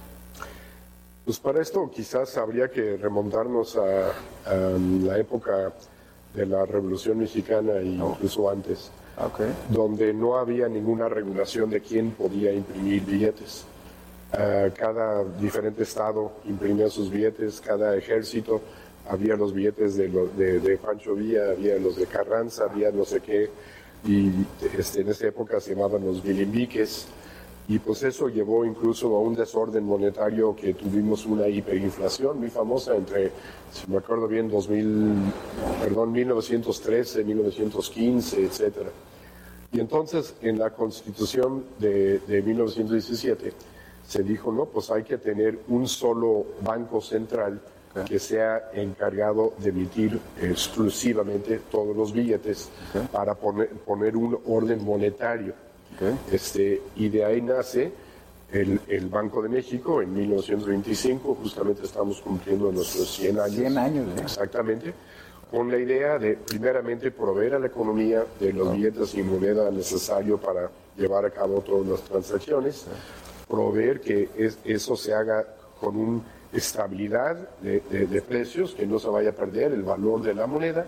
Pues para esto quizás habría que remontarnos a, a la época de la Revolución Mexicana e incluso oh. antes, okay. donde no había ninguna regulación de quién podía imprimir billetes. Uh, cada diferente estado imprimía sus billetes, cada ejército, había los billetes de, lo, de, de Pancho Villa, había los de Carranza, había no sé qué, y este, en esa época se llamaban los bilimbiques, y pues eso llevó incluso a un desorden monetario que tuvimos una hiperinflación muy famosa entre, si me acuerdo bien, dos mil, perdón, mil novecientos trece, mil novecientos quince, etcétera. Y entonces en la Constitución de, de mil novecientos diecisiete se dijo, no, pues hay que tener un solo banco central okay. que sea encargado de emitir exclusivamente todos los billetes okay. para poner, poner un orden monetario. Okay. Este, y de ahí nace el, el Banco de México en mil novecientos veinticinco, justamente estamos cumpliendo nuestros cien años. cien años, ¿eh? Exactamente. Con la idea de, primeramente, proveer a la economía de los no. billetes y moneda necesario para llevar a cabo todas las transacciones. Okay. Proveer que es, eso se haga con una estabilidad de, de, de precios, que no se vaya a perder el valor de la moneda,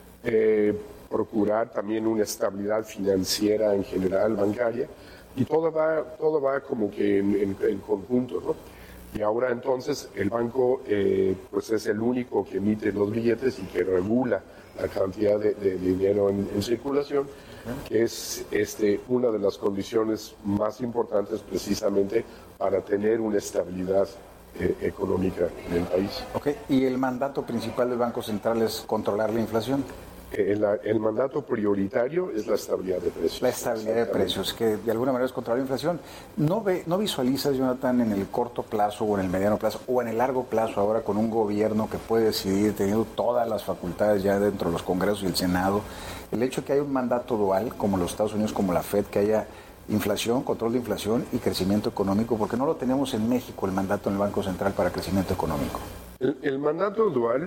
eh, procurar también una estabilidad financiera en general, bancaria, y todo va, todo va como que en, en, en conjunto, ¿no? Y ahora entonces el banco eh, pues es el único que emite los billetes y que regula la cantidad de, de dinero en, en circulación, que es este, una de las condiciones más importantes precisamente para tener una estabilidad eh, económica en el país. Okay. ¿Y el mandato principal del Banco Central es controlar la inflación? El, el mandato prioritario es la estabilidad de precios. La estabilidad de precios, que de alguna manera es controlar la inflación. ¿No, ve, ¿No visualizas, Jonathan, en el corto plazo o en el mediano plazo o en el largo plazo ahora con un gobierno que puede decidir, teniendo todas las facultades ya dentro de los congresos y el Senado, el hecho de que haya un mandato dual, como los Estados Unidos, como la Fed, que haya inflación, control de inflación y crecimiento económico? Porque no lo tenemos en México, el mandato en el Banco Central para crecimiento económico. El, el mandato dual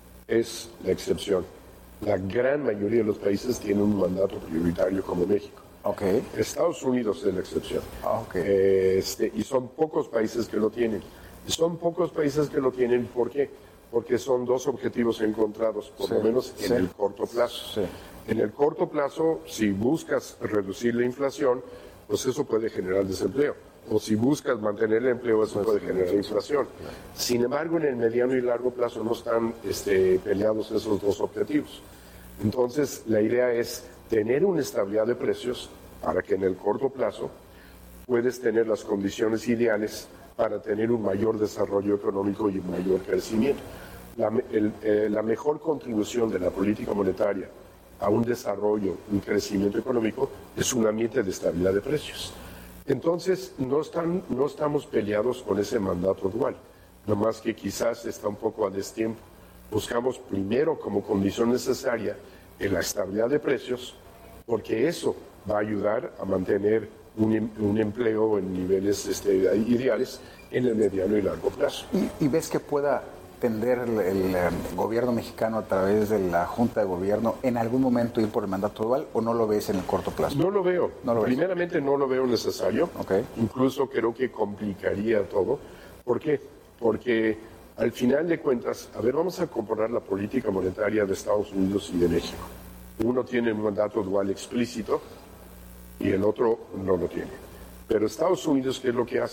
es la excepción. La gran mayoría de los países tienen un mandato prioritario como México. Okay. Estados Unidos es la excepción. Okay. Eh, este, y son pocos países que lo tienen. Y son pocos países que lo tienen, ¿por qué? Porque son dos objetivos encontrados, por sí, lo menos en sí. el corto plazo. Sí. En el corto plazo, si buscas reducir la inflación, pues eso puede generar desempleo. O si buscas mantener el empleo, eso puede generar inflación. Sin embargo, en el mediano y largo plazo no están este, peleados esos dos objetivos. Entonces, la idea es tener una estabilidad de precios para que en el corto plazo puedes tener las condiciones ideales para tener un mayor desarrollo económico y un mayor crecimiento. La, el, eh, la mejor contribución de la política monetaria a un desarrollo, un crecimiento económico, es un ambiente de estabilidad de precios. Entonces, no, están, no estamos peleados con ese mandato dual, nomás que quizás está un poco a destiempo. Buscamos primero como condición necesaria en la estabilidad de precios, porque eso va a ayudar a mantener un, un empleo en niveles este, ideales en el mediano y largo plazo. ¿Y, y ves que pueda tender el, el, el gobierno mexicano a través de la Junta de Gobierno en algún momento ir por el mandato dual o no lo ves en el corto plazo? No lo veo. ¿No lo Primeramente ves? no lo veo necesario. Okay. Incluso creo que complicaría todo. ¿Por qué? Porque al final de cuentas, a ver, vamos a comparar la política monetaria de Estados Unidos y de México. Uno tiene un mandato dual explícito y el otro no lo tiene. Pero Estados Unidos, ¿qué es lo que hace?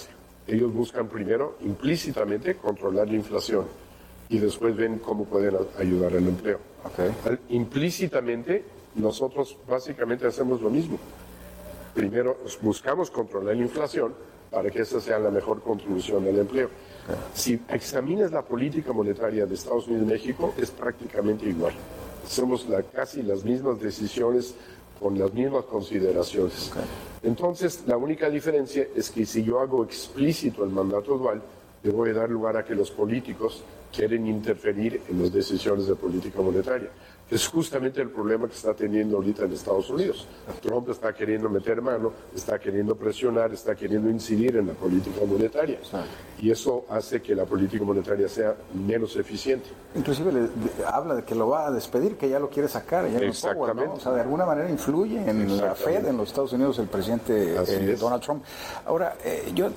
Ellos buscan primero, implícitamente, controlar la inflación y después ven cómo pueden ayudar al empleo. Okay. Al, implícitamente, nosotros básicamente hacemos lo mismo. Primero buscamos controlar la inflación para que esa sea la mejor contribución al empleo. Okay. Si examinas la política monetaria de Estados Unidos y México, es prácticamente igual. Hacemos la, casi las mismas decisiones con las mismas consideraciones. Okay. Entonces, la única diferencia es que si yo hago explícito el mandato dual, le voy a dar lugar a que los políticos quieren interferir en las decisiones de política monetaria. Es justamente el problema que está teniendo ahorita en Estados Unidos. Trump está queriendo meter mano, está queriendo presionar, está queriendo incidir en la política monetaria. Y eso hace que la política monetaria sea menos eficiente. Inclusive le, de, habla de que lo va a despedir, que ya lo quiere sacar. Ya Exactamente. Power, ¿no? O sea, de alguna manera influye en la Fed, en los Estados Unidos, el presidente eh, Donald Trump. Ahora, eh, yo, eh,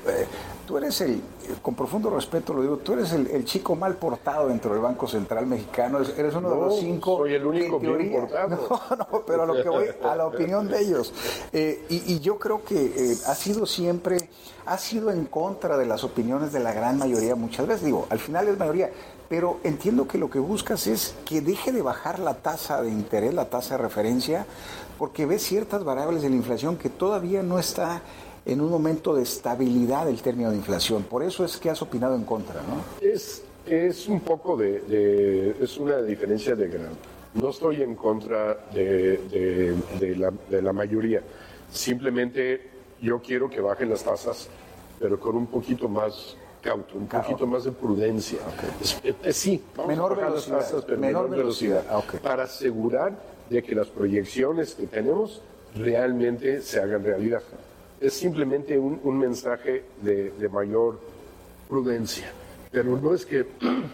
tú eres el, con profundo respeto lo digo, tú eres el, el chico mal portado dentro del Banco Central Mexicano. Eres uno no, de los cinco. Soy el único bien teoría, portado. No, no, pero a lo que voy, a la opinión de ellos. Eh, y, y yo creo que eh, ha sido siempre, ha sido en contra de las opiniones de la gran mayoría muchas veces. Digo, al final es mayoría. Pero entiendo que lo que buscas es que deje de bajar la tasa de interés, la tasa de referencia, porque ves ciertas variables de la inflación que todavía no está en un momento de estabilidad el término de inflación. Por eso es que has opinado en contra, ¿no? Es, es un poco de, de... es una diferencia de grado. No estoy en contra de, de, de, la, de la mayoría. Simplemente yo quiero que bajen las tasas, pero con un poquito más cauto, un poquito más de prudencia. Okay. Es, es, sí, vamos menor a bajar velocidad, las tasas, pero menor, menor velocidad. velocidad. Okay. Para asegurar de que las proyecciones que tenemos realmente se hagan realidad. Es simplemente un, un mensaje de, de mayor prudencia. Pero no es que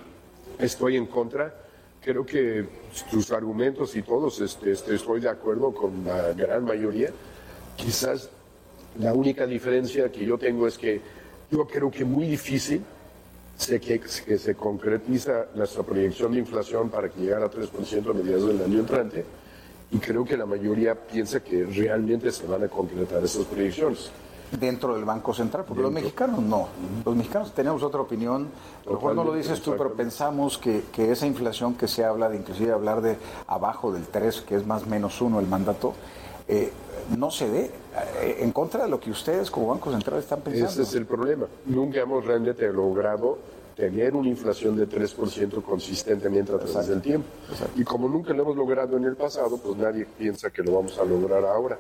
estoy en contra. Creo que tus argumentos y todos este, este, estoy de acuerdo con la gran mayoría. Quizás la única diferencia que yo tengo es que yo creo que muy difícil sé que, que se concretiza nuestra proyección de inflación para que llegara a tres por ciento a mediados del año entrante, y creo que la mayoría piensa que realmente se van a concretar esas proyecciones. Dentro del Banco Central, porque Dentro. los mexicanos no. Los mexicanos tenemos otra opinión, a lo mejor no lo dices tú, pero pensamos que, que esa inflación que se habla de, inclusive hablar de abajo del tres, que es más menos uno el mandato, eh, no se dé eh, en contra de lo que ustedes como Banco Central están pensando. Ese es el problema. Nunca hemos realmente logrado tener una inflación de tres por ciento consistentemente a través del tiempo. Exacto. Y como nunca lo hemos logrado en el pasado, pues nadie piensa que lo vamos a lograr ahora.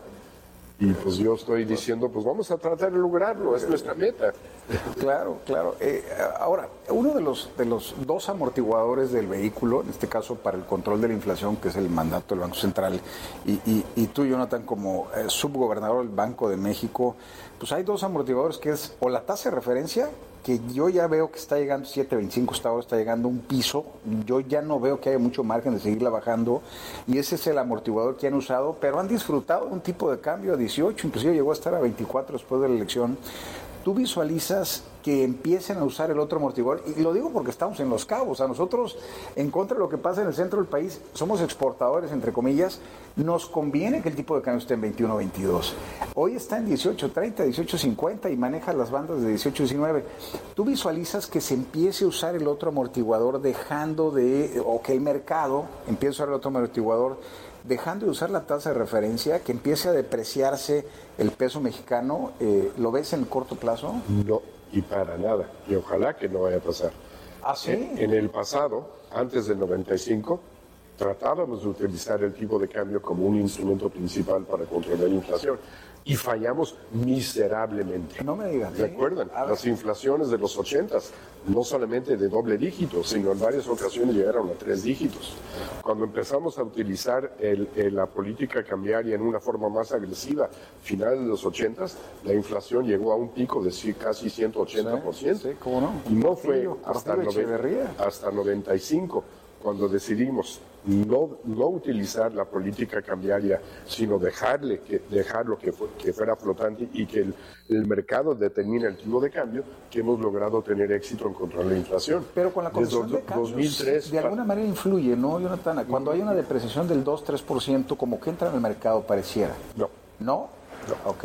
Y pues yo estoy diciendo, pues vamos a tratar de lograrlo, es nuestra meta. Claro, claro. Eh, ahora, uno de los, de los dos amortiguadores del vehículo, en este caso para el control de la inflación, que es el mandato del Banco Central, y, y, y tú, Jonathan, como eh, subgobernador del Banco de México, pues hay dos amortiguadores que es o la tasa de referencia, que yo ya veo que está llegando siete veinticinco, hasta ahora está llegando a un piso, yo ya no veo que haya mucho margen de seguirla bajando, y ese es el amortiguador que han usado, pero han disfrutado de un tipo de cambio a dieciocho, inclusive llegó a estar a veinticuatro después de la elección. ¿Tú visualizas que empiecen a usar el otro amortiguador? Y lo digo porque estamos en Los Cabos. A nosotros, en contra de lo que pasa en el centro del país, somos exportadores, entre comillas, nos conviene que el tipo de cambio esté en veintiuno veintidós. Hoy está en dieciocho treinta, dieciocho cincuenta y maneja las bandas de dieciocho diecinueve. ¿Tú visualizas que se empiece a usar el otro amortiguador dejando de, o que el mercado empiece a usar el otro amortiguador dejando de usar la tasa de referencia, que empiece a depreciarse el peso mexicano? Eh, ¿Lo ves en el corto plazo? No, y para nada. Y ojalá que no vaya a pasar. ¿Ah, sí? En, en el pasado, antes del noventa y cinco, tratábamos de utilizar el tipo de cambio como un instrumento principal para controlar la inflación. Y fallamos miserablemente. No me digas. ¿Recuerdan? ¿Sí? Las inflaciones de los ochentas, no solamente de doble dígito, sino en varias ocasiones llegaron a tres dígitos. Cuando empezamos a utilizar el, el, la política cambiaria en una forma más agresiva, finales de los ochentas, la inflación llegó a un pico de casi ciento ochenta por ciento. Sí, sí, ¿cómo no? Y no fue Portillo, hasta, Portillo noventa, hasta noventa y cinco cuando decidimos no, no utilizar la política cambiaria, sino dejarle que, dejarlo que, fue, que fuera flotante y que el, el mercado determine el tipo de cambio, que hemos logrado tener éxito en controlar la inflación. Pero con la Comisión Desde de Cambios, dos mil tres, de alguna manera influye, ¿no, Jonathan? Cuando hay una depreciación del dos tres por ciento, como que entra en el mercado, pareciera. No. ¿No? No. Ok.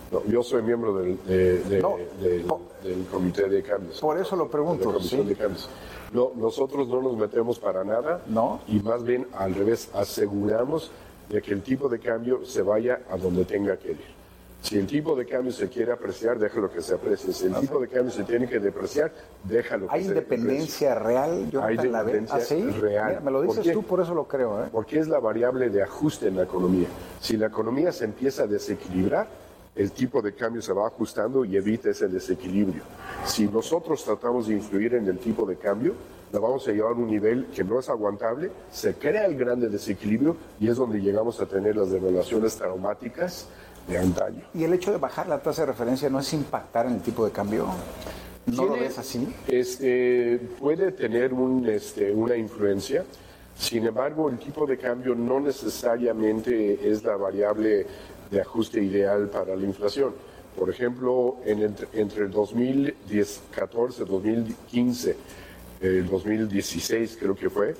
No, yo soy miembro del, de, de, no, de, por, del Comité de Cambios. Por eso lo pregunto. De la Comisión ¿sí? de Cambios. No, nosotros no nos metemos para nada. No. Y más bien, al revés, aseguramos de que el tipo de cambio se vaya a donde tenga que ir. Si el tipo de cambio se quiere apreciar, déjalo que se aprecie. Si el ¿Ah, tipo sí? de cambio se tiene que depreciar, déjalo que ¿Hay se independencia deprecie. real? Yo Hay independencia ¿Ah, sí? real. Mira, me lo dices ¿Por tú, por eso lo creo. ¿eh? Porque es la variable de ajuste en la economía. Si la economía se empieza a desequilibrar, el tipo de cambio se va ajustando y evita ese desequilibrio. Si nosotros tratamos de influir en el tipo de cambio, la vamos a llevar a un nivel que no es aguantable, se crea el grande desequilibrio y es donde llegamos a tener las devaluaciones traumáticas de antaño. ¿Y el hecho de bajar la tasa de referencia no es impactar en el tipo de cambio? ¿No lo ves así? Este, puede tener un, este, una influencia. Sin embargo, el tipo de cambio no necesariamente es la variable de ajuste ideal para la inflación. Por ejemplo, en el, entre el dos mil catorce, dos mil quince, el dos mil dieciséis creo que fue,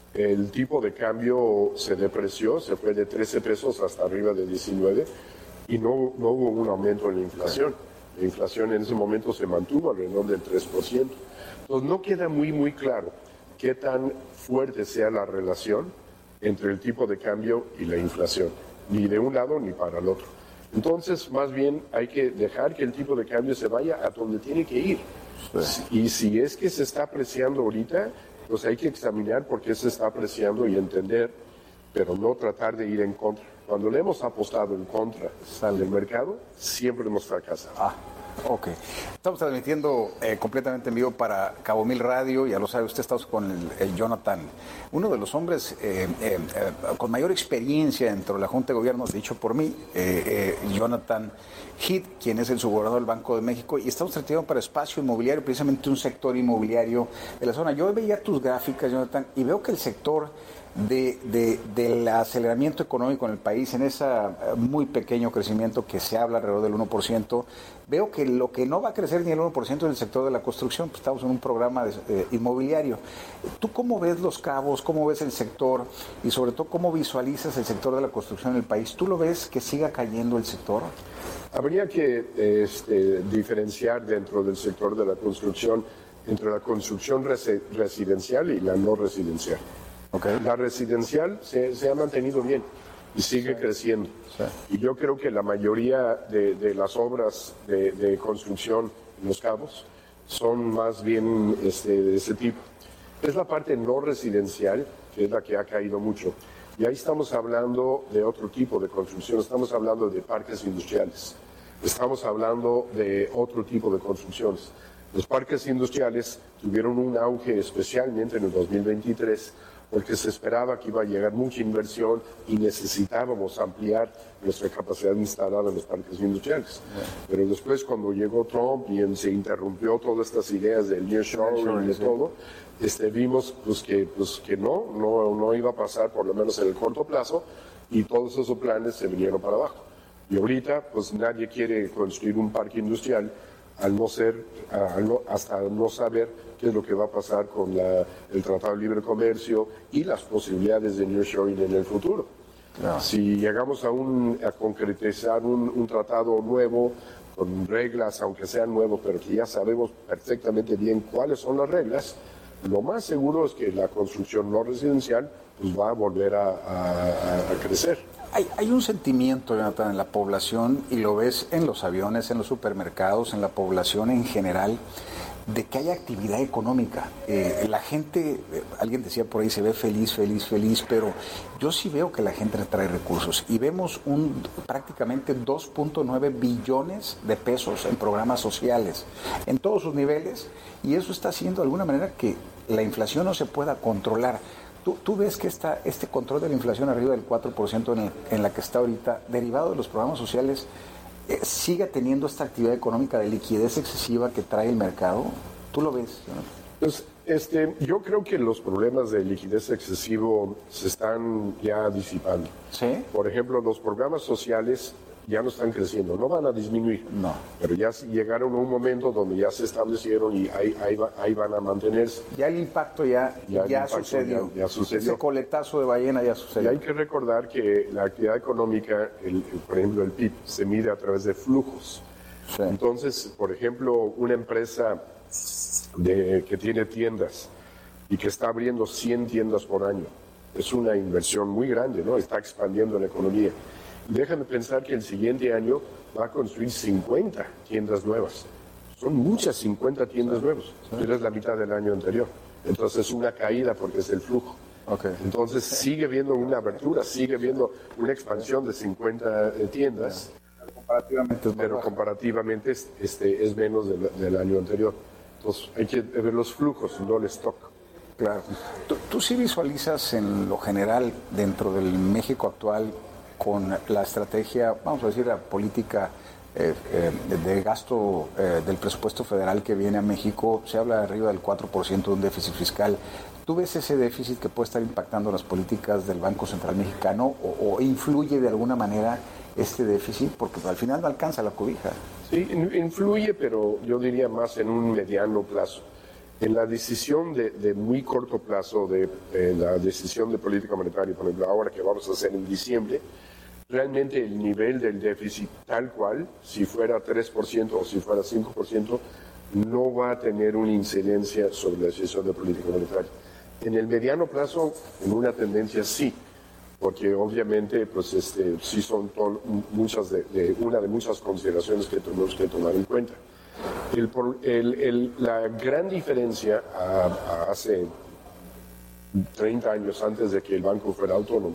el tipo de cambio se depreció, se fue de trece pesos hasta arriba de diecinueve y no, no hubo un aumento en la inflación. La inflación en ese momento se mantuvo alrededor del tres por ciento. Entonces no queda muy, muy claro qué tan fuerte sea la relación entre el tipo de cambio y la inflación, ni de un lado ni para el otro. Entonces, más bien hay que dejar que el tipo de cambio se vaya a donde tiene que ir. Sí. Y si es que se está apreciando ahorita, pues hay que examinar por qué se está apreciando y entender, pero no tratar de ir en contra. Cuando le hemos apostado en contra del mercado, siempre hemos fracasado. Ah. Ok. Estamos transmitiendo eh, completamente en vivo para Cabo Mil Radio, ya lo sabe usted, estamos con el, el Jonathan, uno de los hombres eh, eh, eh, con mayor experiencia dentro de la Junta de Gobierno, dicho por mí, eh, eh, Jonathan Heath, quien es el subgobernador del Banco de México, y estamos transmitiendo para Espacio Inmobiliario, precisamente un sector inmobiliario de la zona. Yo veía tus gráficas, Jonathan, y veo que el sector De, de, del aceleramiento económico en el país, en ese muy pequeño crecimiento que se habla alrededor del uno por ciento, veo que lo que no va a crecer ni el uno por ciento es el sector de la construcción, pues estamos en un programa de, eh, inmobiliario. ¿Tú cómo ves Los Cabos, cómo ves el sector y sobre todo cómo visualizas el sector de la construcción en el país? ¿Tú lo ves que siga cayendo el sector? Habría que este, diferenciar dentro del sector de la construcción entre la construcción res- residencial y la no residencial. Okay. La residencial se, se ha mantenido bien y sigue sí. creciendo. Sí. Y yo creo que la mayoría de, de las obras de, de construcción en Los Cabos son más bien este, de ese tipo. Es la parte no residencial que es la que ha caído mucho. Y ahí estamos hablando de otro tipo de construcción. Estamos hablando de parques industriales. Estamos hablando de otro tipo de construcciones. Los parques industriales tuvieron un auge especialmente en el dos mil veintitrés porque se esperaba que iba a llegar mucha inversión y necesitábamos ampliar nuestra capacidad instalada en los parques industriales. Pero después, cuando llegó Trump y se interrumpió todas estas ideas del nearshoring y de todo, este, vimos pues, que, pues, que no, no, no iba a pasar, por lo menos en el corto plazo, y todos esos planes se vinieron para abajo. Y ahorita, pues nadie quiere construir un parque industrial al no ser, al no, hasta no saber qué es lo que va a pasar con la, el Tratado de Libre Comercio y las posibilidades de nearshoring en el futuro. Claro. Si llegamos a, un, a concretizar un, un tratado nuevo, con reglas, aunque sean nuevos, pero que ya sabemos perfectamente bien cuáles son las reglas, lo más seguro es que la construcción no residencial pues, va a volver a, a, a crecer. Hay, hay un sentimiento, Jonathan, en la población, y lo ves en los aviones, en los supermercados, en la población en general, de que hay actividad económica. Eh, la gente, eh, alguien decía por ahí, se ve feliz, feliz, feliz, pero yo sí veo que la gente trae recursos. Y vemos un prácticamente dos punto nueve billones de pesos en programas sociales, en todos sus niveles, y eso está haciendo de alguna manera que la inflación no se pueda controlar. ¿Tú, tú ves que esta, este control de la inflación arriba del cuatro por ciento en, el, en la que está ahorita, derivado de los programas sociales, eh, siga teniendo esta actividad económica de liquidez excesiva que trae el mercado? ¿Tú lo ves? ¿No? Pues, este, yo creo que los problemas de liquidez excesivo se están ya disipando. ¿Sí? Por ejemplo, los programas sociales ya no están creciendo, no van a disminuir. No. Pero ya llegaron a un momento donde ya se establecieron y ahí, ahí, va, ahí van a mantenerse. Ya el impacto ya, ya, ya, impacto sucedió. Ya, ya sucedió. Ese coletazo de ballena ya sucedió. Y hay que recordar que la actividad económica, el, el, por ejemplo el P I B, se mide a través de flujos. Sí. Entonces, por ejemplo, una empresa de, que tiene tiendas y que está abriendo cien tiendas por año, es una inversión muy grande, ¿no? Está expandiendo la economía. Déjame pensar que el siguiente año va a construir cincuenta tiendas nuevas. Son muchas cincuenta tiendas nuevas, pero es la mitad del año anterior. Entonces es una caída porque es el flujo. Okay. Entonces sigue viendo una abertura, sigue viendo una expansión de cincuenta tiendas, comparativamente pero baja. comparativamente es, este, es menos del, del año anterior. Entonces hay que ver los flujos, no el stock. Claro. ¿Tú, tú sí visualizas en lo general dentro del México actual con la estrategia, vamos a decir, la política eh, eh, de, de gasto eh, del presupuesto federal que viene a México? Se habla de arriba del cuatro por ciento de un déficit fiscal. ¿Tú ves ese déficit que puede estar impactando las políticas del Banco Central Mexicano o, o influye de alguna manera este déficit? Porque al final no alcanza la cobija. Sí, influye, pero yo diría más en un mediano plazo. En la decisión de, de muy corto plazo, de, de la decisión de política monetaria, por ejemplo, ahora que vamos a hacer en diciembre, realmente el nivel del déficit tal cual, si fuera tres por ciento o si fuera cinco por ciento, no va a tener una incidencia sobre la decisión de política monetaria. En el mediano plazo, en una tendencia sí, porque obviamente pues este, sí son to- muchas de, de, una de muchas consideraciones que tenemos que tomar en cuenta. El, el, el, la gran diferencia a, a hace treinta años antes de que el banco fuera autónomo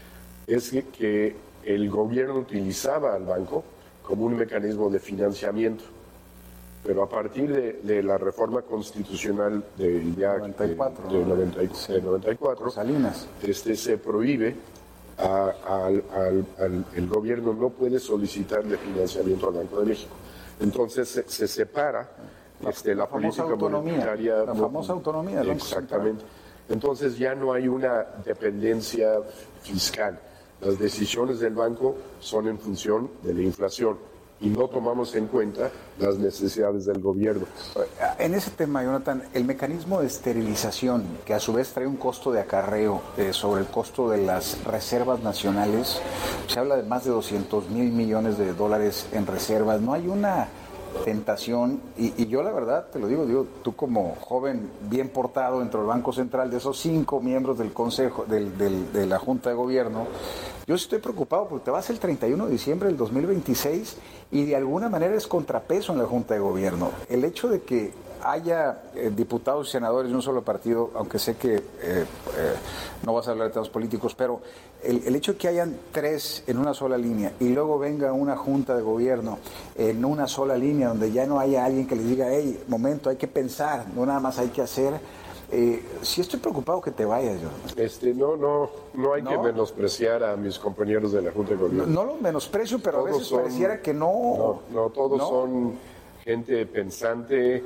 es que, que el gobierno utilizaba al banco como un mecanismo de financiamiento. Pero a partir de, de la reforma constitucional del ya noventa y cuatro, de, de noventa, de noventa y cuatro, Salinas. Este, se prohíbe a, a, al, al, al el gobierno no puede solicitar de financiamiento al Banco de México. Entonces se, se separa la, este, la, la política autonomía, monetaria. La famosa autonomía. ¿No? Exactamente. Entonces ya no hay una dependencia fiscal. Las decisiones del banco son en función de la inflación y no tomamos en cuenta las necesidades del gobierno. En ese tema, Jonathan, el mecanismo de esterilización, que a su vez trae un costo de acarreo eh, sobre el costo de las reservas nacionales, se habla de más de doscientos mil millones de dólares en reservas. ¿No hay una tentación? Y, y yo la verdad, te lo digo, digo, tú como joven bien portado dentro del Banco Central, de esos cinco miembros del Consejo, del, del, de la Junta de Gobierno, yo estoy preocupado porque te vas el treinta y uno de diciembre del dos mil veintiséis y de alguna manera es contrapeso en la Junta de Gobierno. El hecho de que haya eh, diputados y senadores de un solo partido, aunque sé que eh, eh, no vas a hablar de temas políticos, pero el, el hecho de que hayan tres en una sola línea y luego venga una Junta de Gobierno en una sola línea donde ya no haya alguien que les diga, hey, momento, hay que pensar, no nada más hay que hacer. Eh, sí estoy preocupado que te vayas, yo. Este, no, no, no hay ¿No? que menospreciar a mis compañeros de la Junta de Gobierno. No, no los menosprecio, pero Todos a veces son- pareciera que no. No, no, todos ¿no? son gente pensante,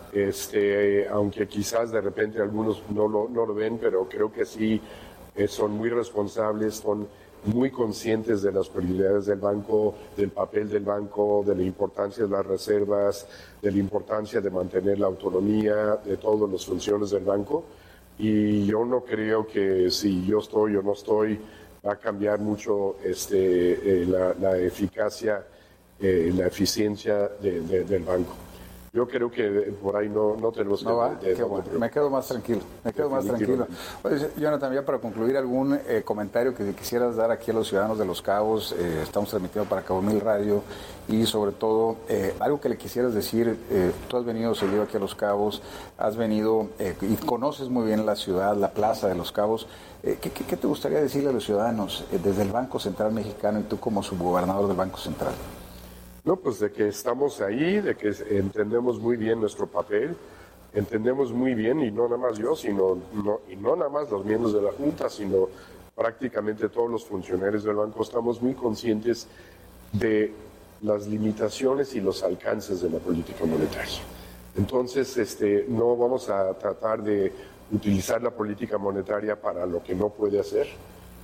este, aunque quizás de repente algunos no lo, no lo ven, pero creo que sí eh, son muy responsables, son muy conscientes de las prioridades del banco, del papel del banco, de la importancia de las reservas, de la importancia de mantener la autonomía de todas las funciones del banco. Y yo no creo que si yo estoy o no estoy va a cambiar mucho este, eh, la, la eficacia, eh, la eficiencia de- de- del banco. Yo creo que por ahí no, no tenemos que... No va, de- de- qué bueno. Me quedo más tranquilo, me quedo más tranquilo. Oye, Jonathan, ya para concluir, ¿algún eh, comentario que quisieras dar aquí a los ciudadanos de Los Cabos? Eh, estamos transmitiendo para Cabo Mil Radio y sobre todo, eh, algo que le quisieras decir, eh, tú has venido seguido aquí a Los Cabos, has venido eh, y conoces muy bien la ciudad, la plaza de Los Cabos. Eh, ¿qué, qué, qué te gustaría decirle a los ciudadanos eh, desde el Banco Central Mexicano y tú como subgobernador del Banco Central? No, pues de que estamos ahí, de que entendemos muy bien nuestro papel, entendemos muy bien, y no nada más yo, sino no, y no nada más los miembros de la Junta, sino prácticamente todos los funcionarios del banco, estamos muy conscientes de las limitaciones y los alcances de la política monetaria. Entonces, este, no vamos a tratar de utilizar la política monetaria para lo que no puede hacer,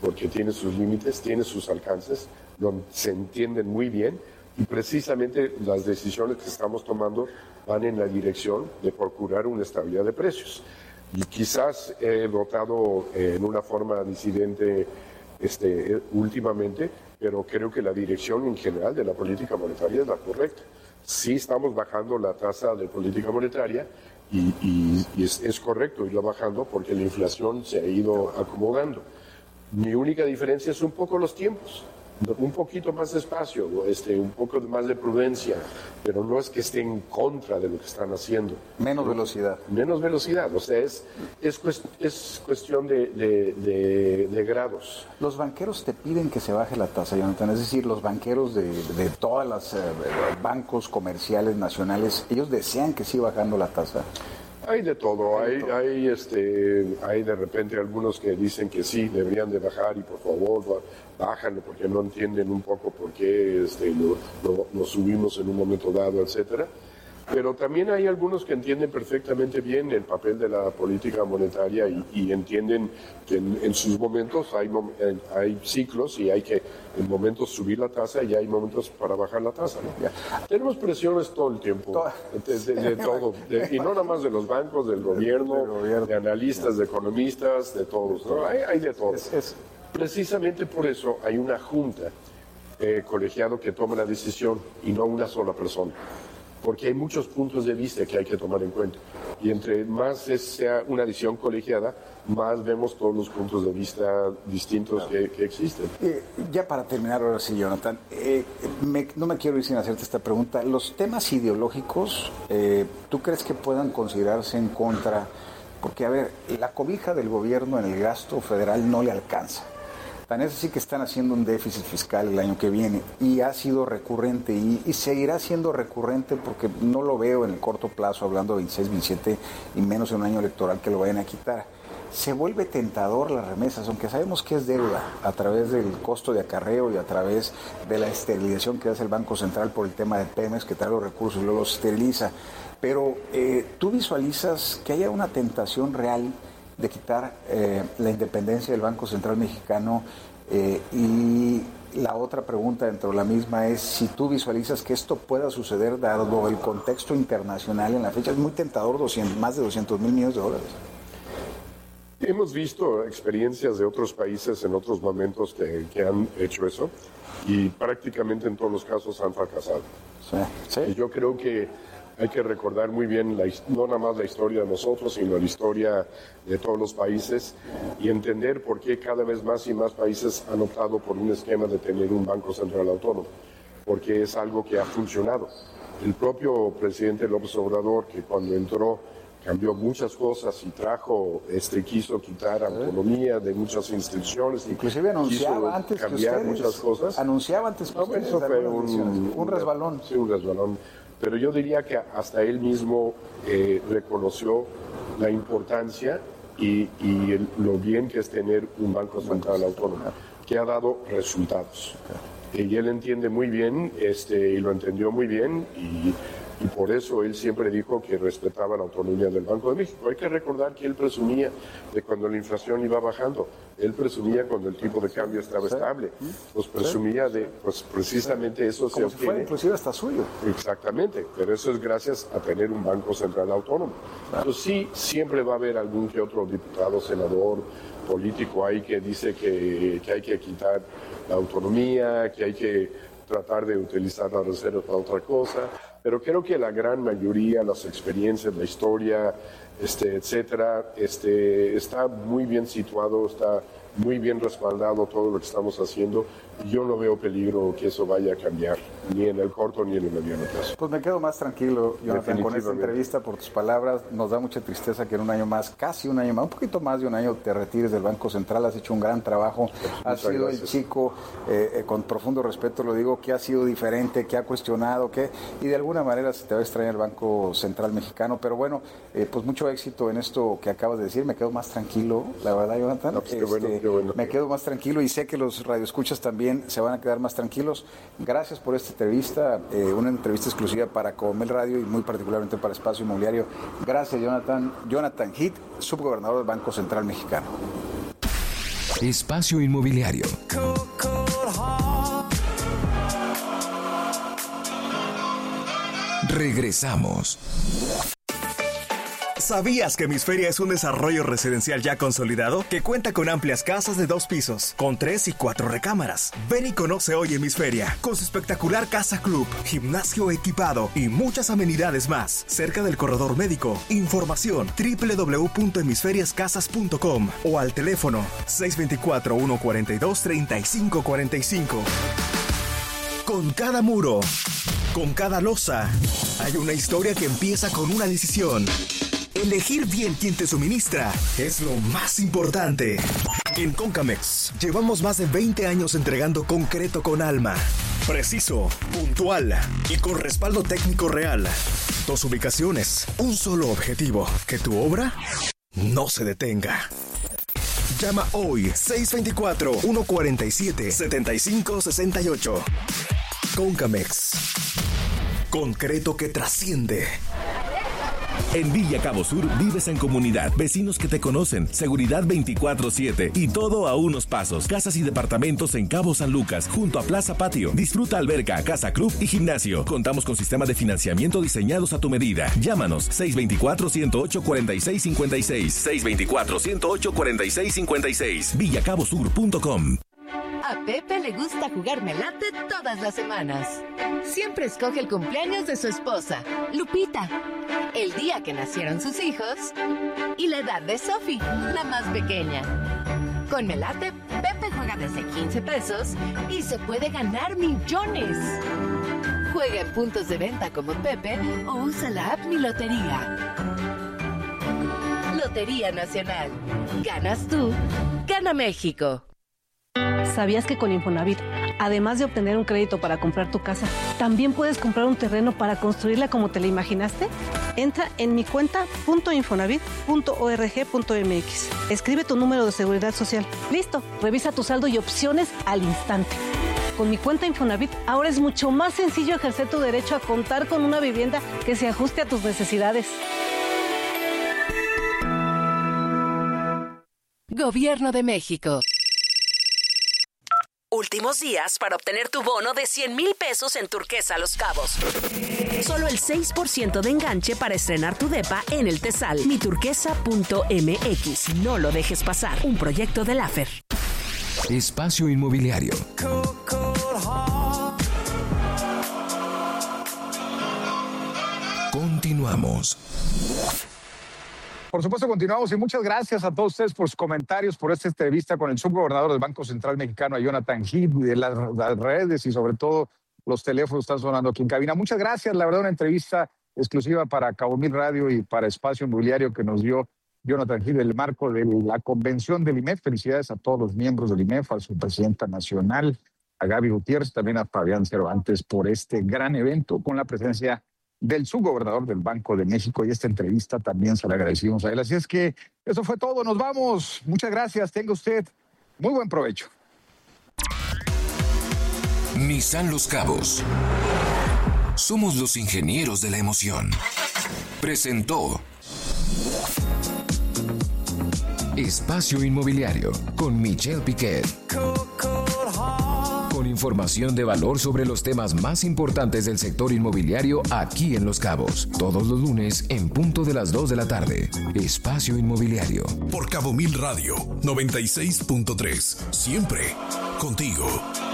porque tiene sus límites, tiene sus alcances, no, se entienden muy bien y precisamente las decisiones que estamos tomando van en la dirección de procurar una estabilidad de precios. Y quizás he votado eh, en una forma disidente este, últimamente, pero creo que la dirección en general de la política monetaria es la correcta. Sí estamos bajando la tasa de política monetaria y, y, y es, es correcto irla bajando porque la inflación se ha ido acomodando. Mi única diferencia es un poco los tiempos. Un poquito más de espacio, este, un poco más de prudencia, pero no es que esté en contra de lo que están haciendo. Menos velocidad. Menos velocidad, o sea, es, es, cuest, es cuestión de, de, de, de grados. Los banqueros te piden que se baje la tasa, Jonathan, es decir, los banqueros de, de todas las eh, bancos comerciales nacionales, ellos desean que siga bajando la tasa. Hay de todo, hay, hay, este, hay de repente algunos que dicen que sí, deberían de bajar y por favor bájanlo porque no entienden un poco por qué este, lo, lo, lo subimos en un momento dado, etcétera. Pero también hay algunos que entienden perfectamente bien el papel de la política monetaria y, y entienden que en, en sus momentos hay, hay ciclos y hay que en momentos subir la tasa y hay momentos para bajar la tasa, ¿no? Ya. Tenemos presiones todo el tiempo, de, de, de todo, de, y no nada más de los bancos, del gobierno, del gobierno. de analistas, de economistas, de todos, ¿no? hay, hay de todo. Es, es, Precisamente por eso hay una junta eh, colegiado que toma la decisión y no una sola persona. Porque hay muchos puntos de vista que hay que tomar en cuenta. Y entre más es, sea una decisión colegiada, más vemos todos los puntos de vista distintos que, que existen. Eh, ya para terminar ahora sí, Jonathan, eh, me, no me quiero ir sin hacerte esta pregunta. ¿Los temas ideológicos, eh, tú crees que puedan considerarse en contra? Porque, a ver, la cobija del gobierno en el gasto federal no le alcanza. Tan es así que están haciendo un déficit fiscal el año que viene y ha sido recurrente y, y seguirá siendo recurrente porque no lo veo en el corto plazo, hablando de veintiséis, veintisiete y menos en un año electoral que lo vayan a quitar. Se vuelve tentador las remesas, aunque sabemos que es deuda a través del costo de acarreo y a través de la esterilización que hace el Banco Central por el tema de Pemex, que trae los recursos y luego los esteriliza. Pero eh, ¿tú visualizas que haya una tentación real de quitar eh, la independencia del Banco Central Mexicano? Eh, y la otra pregunta dentro de la misma es si tú visualizas que esto pueda suceder dado el contexto internacional en la fecha. Es muy tentador, doscientos, más de doscientos mil millones de dólares. Hemos visto experiencias de otros países en otros momentos que, que han hecho eso y prácticamente en todos los casos han fracasado. Sí, sí. Y yo creo que hay que recordar muy bien, la, no nada más la historia de nosotros, sino la historia de todos los países y entender por qué cada vez más y más países han optado por un esquema de tener un Banco Central autónomo, porque es algo que ha funcionado. El propio presidente López Obrador, que cuando entró cambió muchas cosas y trajo, este, quiso quitar autonomía de muchas instituciones. Inclusive anunciaba antes que ustedes. Muchas cosas. Anunciaba antes que no, ustedes. Eso fue un, un resbalón. Sí, un resbalón. Pero yo diría que hasta él mismo eh, reconoció la importancia y, y el, lo bien que es tener un Banco Central autónomo, que ha dado resultados. Okay. Y él entiende muy bien, este, y lo entendió muy bien, y, y por eso él siempre dijo que respetaba la autonomía del Banco de México. Hay que recordar que él presumía de cuando la inflación iba bajando, él presumía cuando el tipo de cambio estaba sí. estable, pues presumía de, pues precisamente eso Como se si obtiene. Fuera inclusive hasta suyo. Exactamente, pero eso es gracias a tener un Banco Central autónomo. Claro. Entonces sí, siempre va a haber algún que otro diputado, senador, político ahí que dice que, que hay que quitar la autonomía, que hay que tratar de utilizar la reserva para otra cosa, pero creo que la gran mayoría, las experiencias, la historia, este, etcétera, este, está muy bien situado, está muy bien respaldado todo lo que estamos haciendo. Yo no veo peligro que eso vaya a cambiar, ni en el corto ni en el mediano plazo. Pues me quedo más tranquilo, Jonathan, con esta entrevista, por tus palabras. Nos da mucha tristeza que en un año más, casi un año más, un poquito más de un año, te retires del Banco Central. Has hecho un gran trabajo. Pues has sido gracias. el chico, eh, eh, con profundo respeto lo digo, que ha sido diferente, que ha cuestionado, que y de alguna manera se te va a extrañar el Banco Central Mexicano. Pero bueno, eh, pues mucho éxito en esto que acabas de decir. Me quedo más tranquilo, la verdad, Jonathan. No, pues este, qué bueno, qué bueno. Me quedo más tranquilo y sé que los radioescuchas también se van a quedar más tranquilos. Gracias por esta entrevista, eh, una entrevista exclusiva para Comel Radio y muy particularmente para Espacio Inmobiliario. Gracias, Jonathan. Jonathan Heath, subgobernador del Banco Central Mexicano. Espacio Inmobiliario. Regresamos. ¿Sabías que Hemisferia es un desarrollo residencial ya consolidado que cuenta con amplias casas de dos pisos, con tres y cuatro recámaras? Ven y conoce hoy Hemisferia, con su espectacular casa club, gimnasio equipado y muchas amenidades más, cerca del corredor médico. Información doble u doble u doble u punto hemisferias casas punto com o al teléfono seis dos cuatro, uno cuatro dos, tres cinco cuatro cinco. Con cada muro, con cada losa, hay una historia que empieza con una decisión. Elegir bien quién te suministra es lo más importante. En Concamex llevamos más de veinte años entregando concreto con alma. Preciso, puntual y con respaldo técnico real. Dos ubicaciones, un solo objetivo: que tu obra no se detenga. Llama hoy seis dos cuatro, uno cuatro siete, siete cinco seis ocho. Concamex. Concreto que trasciende. En Villa Cabo Sur vives en comunidad, vecinos que te conocen, seguridad veinticuatro siete y todo a unos pasos. Casas y departamentos en Cabo San Lucas, junto a Plaza Patio. Disfruta alberca, casa club y gimnasio. Contamos con sistema de financiamiento diseñados a tu medida. Llámanos seis dos cuatro, uno cero ocho, cuatro seis cinco seis, seis dos cuatro, uno cero ocho, cuatro seis cinco seis, villa cabo sur punto com. A Pepe le gusta jugar melate todas las semanas. Siempre escoge el cumpleaños de su esposa, Lupita, el día que nacieron sus hijos y la edad de Sophie, la más pequeña. Con melate, Pepe juega desde quince pesos y se puede ganar millones. Juega en puntos de venta como Pepe o usa la app Mi Lotería. Lotería Nacional. Ganas tú, gana México. ¿Sabías que con Infonavit, además de obtener un crédito para comprar tu casa, también puedes comprar un terreno para construirla como te la imaginaste? Entra en mi cuenta punto infonavit punto org punto mx. Escribe tu número de seguridad social. Listo, revisa tu saldo y opciones al instante. Con mi cuenta Infonavit, ahora es mucho más sencillo ejercer tu derecho a contar con una vivienda que se ajuste a tus necesidades. Gobierno de México. Últimos días para obtener tu bono de cien mil pesos en Turquesa Los Cabos. Solo el seis por ciento de enganche para estrenar tu depa en el Tesal. mi turquesa punto m x. No lo dejes pasar. Un proyecto de Lafer. Espacio Inmobiliario. Continuamos. Por supuesto, continuamos y muchas gracias a todos ustedes por sus comentarios, por esta entrevista con el subgobernador del Banco Central Mexicano, a Jonathan Heath, de las, las redes y sobre todo los teléfonos están sonando aquí en cabina. Muchas gracias, la verdad, una entrevista exclusiva para Cabo Mil Radio y para Espacio Inmobiliario que nos dio Jonathan Heath, del marco de la convención del I M E F. Felicidades a todos los miembros del I M E F, a su presidenta nacional, a Gaby Gutiérrez, también a Fabián Cervantes por este gran evento con la presencia del subgobernador del Banco de México, y esta entrevista también se la agradecimos a él. Así es que eso fue todo, nos vamos. Muchas gracias, tenga usted muy buen provecho. Nissan Los Cabos. Somos los ingenieros de la emoción. Presentó Espacio Inmobiliario con Michelle Piquet. Con información de valor sobre los temas más importantes del sector inmobiliario aquí en Los Cabos. Todos los lunes en punto de las dos de la tarde. Espacio Inmobiliario. Por Cabo Mil Radio noventa y seis punto tres. Siempre contigo.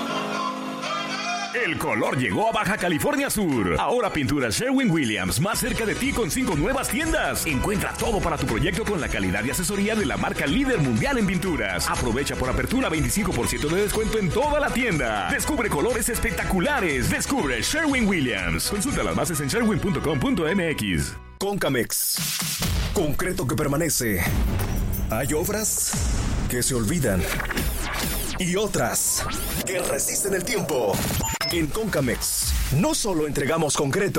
El color llegó a Baja California Sur. Ahora Pinturas Sherwin-Williams, más cerca de ti con cinco nuevas tiendas. Encuentra todo para tu proyecto con la calidad y asesoría de la marca líder mundial en pinturas. Aprovecha por apertura veinticinco por ciento de descuento en toda la tienda. Descubre colores espectaculares. Descubre Sherwin-Williams. Consulta las bases en sherwin punto com punto m x. Concamex. Concreto que permanece. Hay obras que se olvidan y otras que resisten el tiempo. En Concamex no solo entregamos concreto,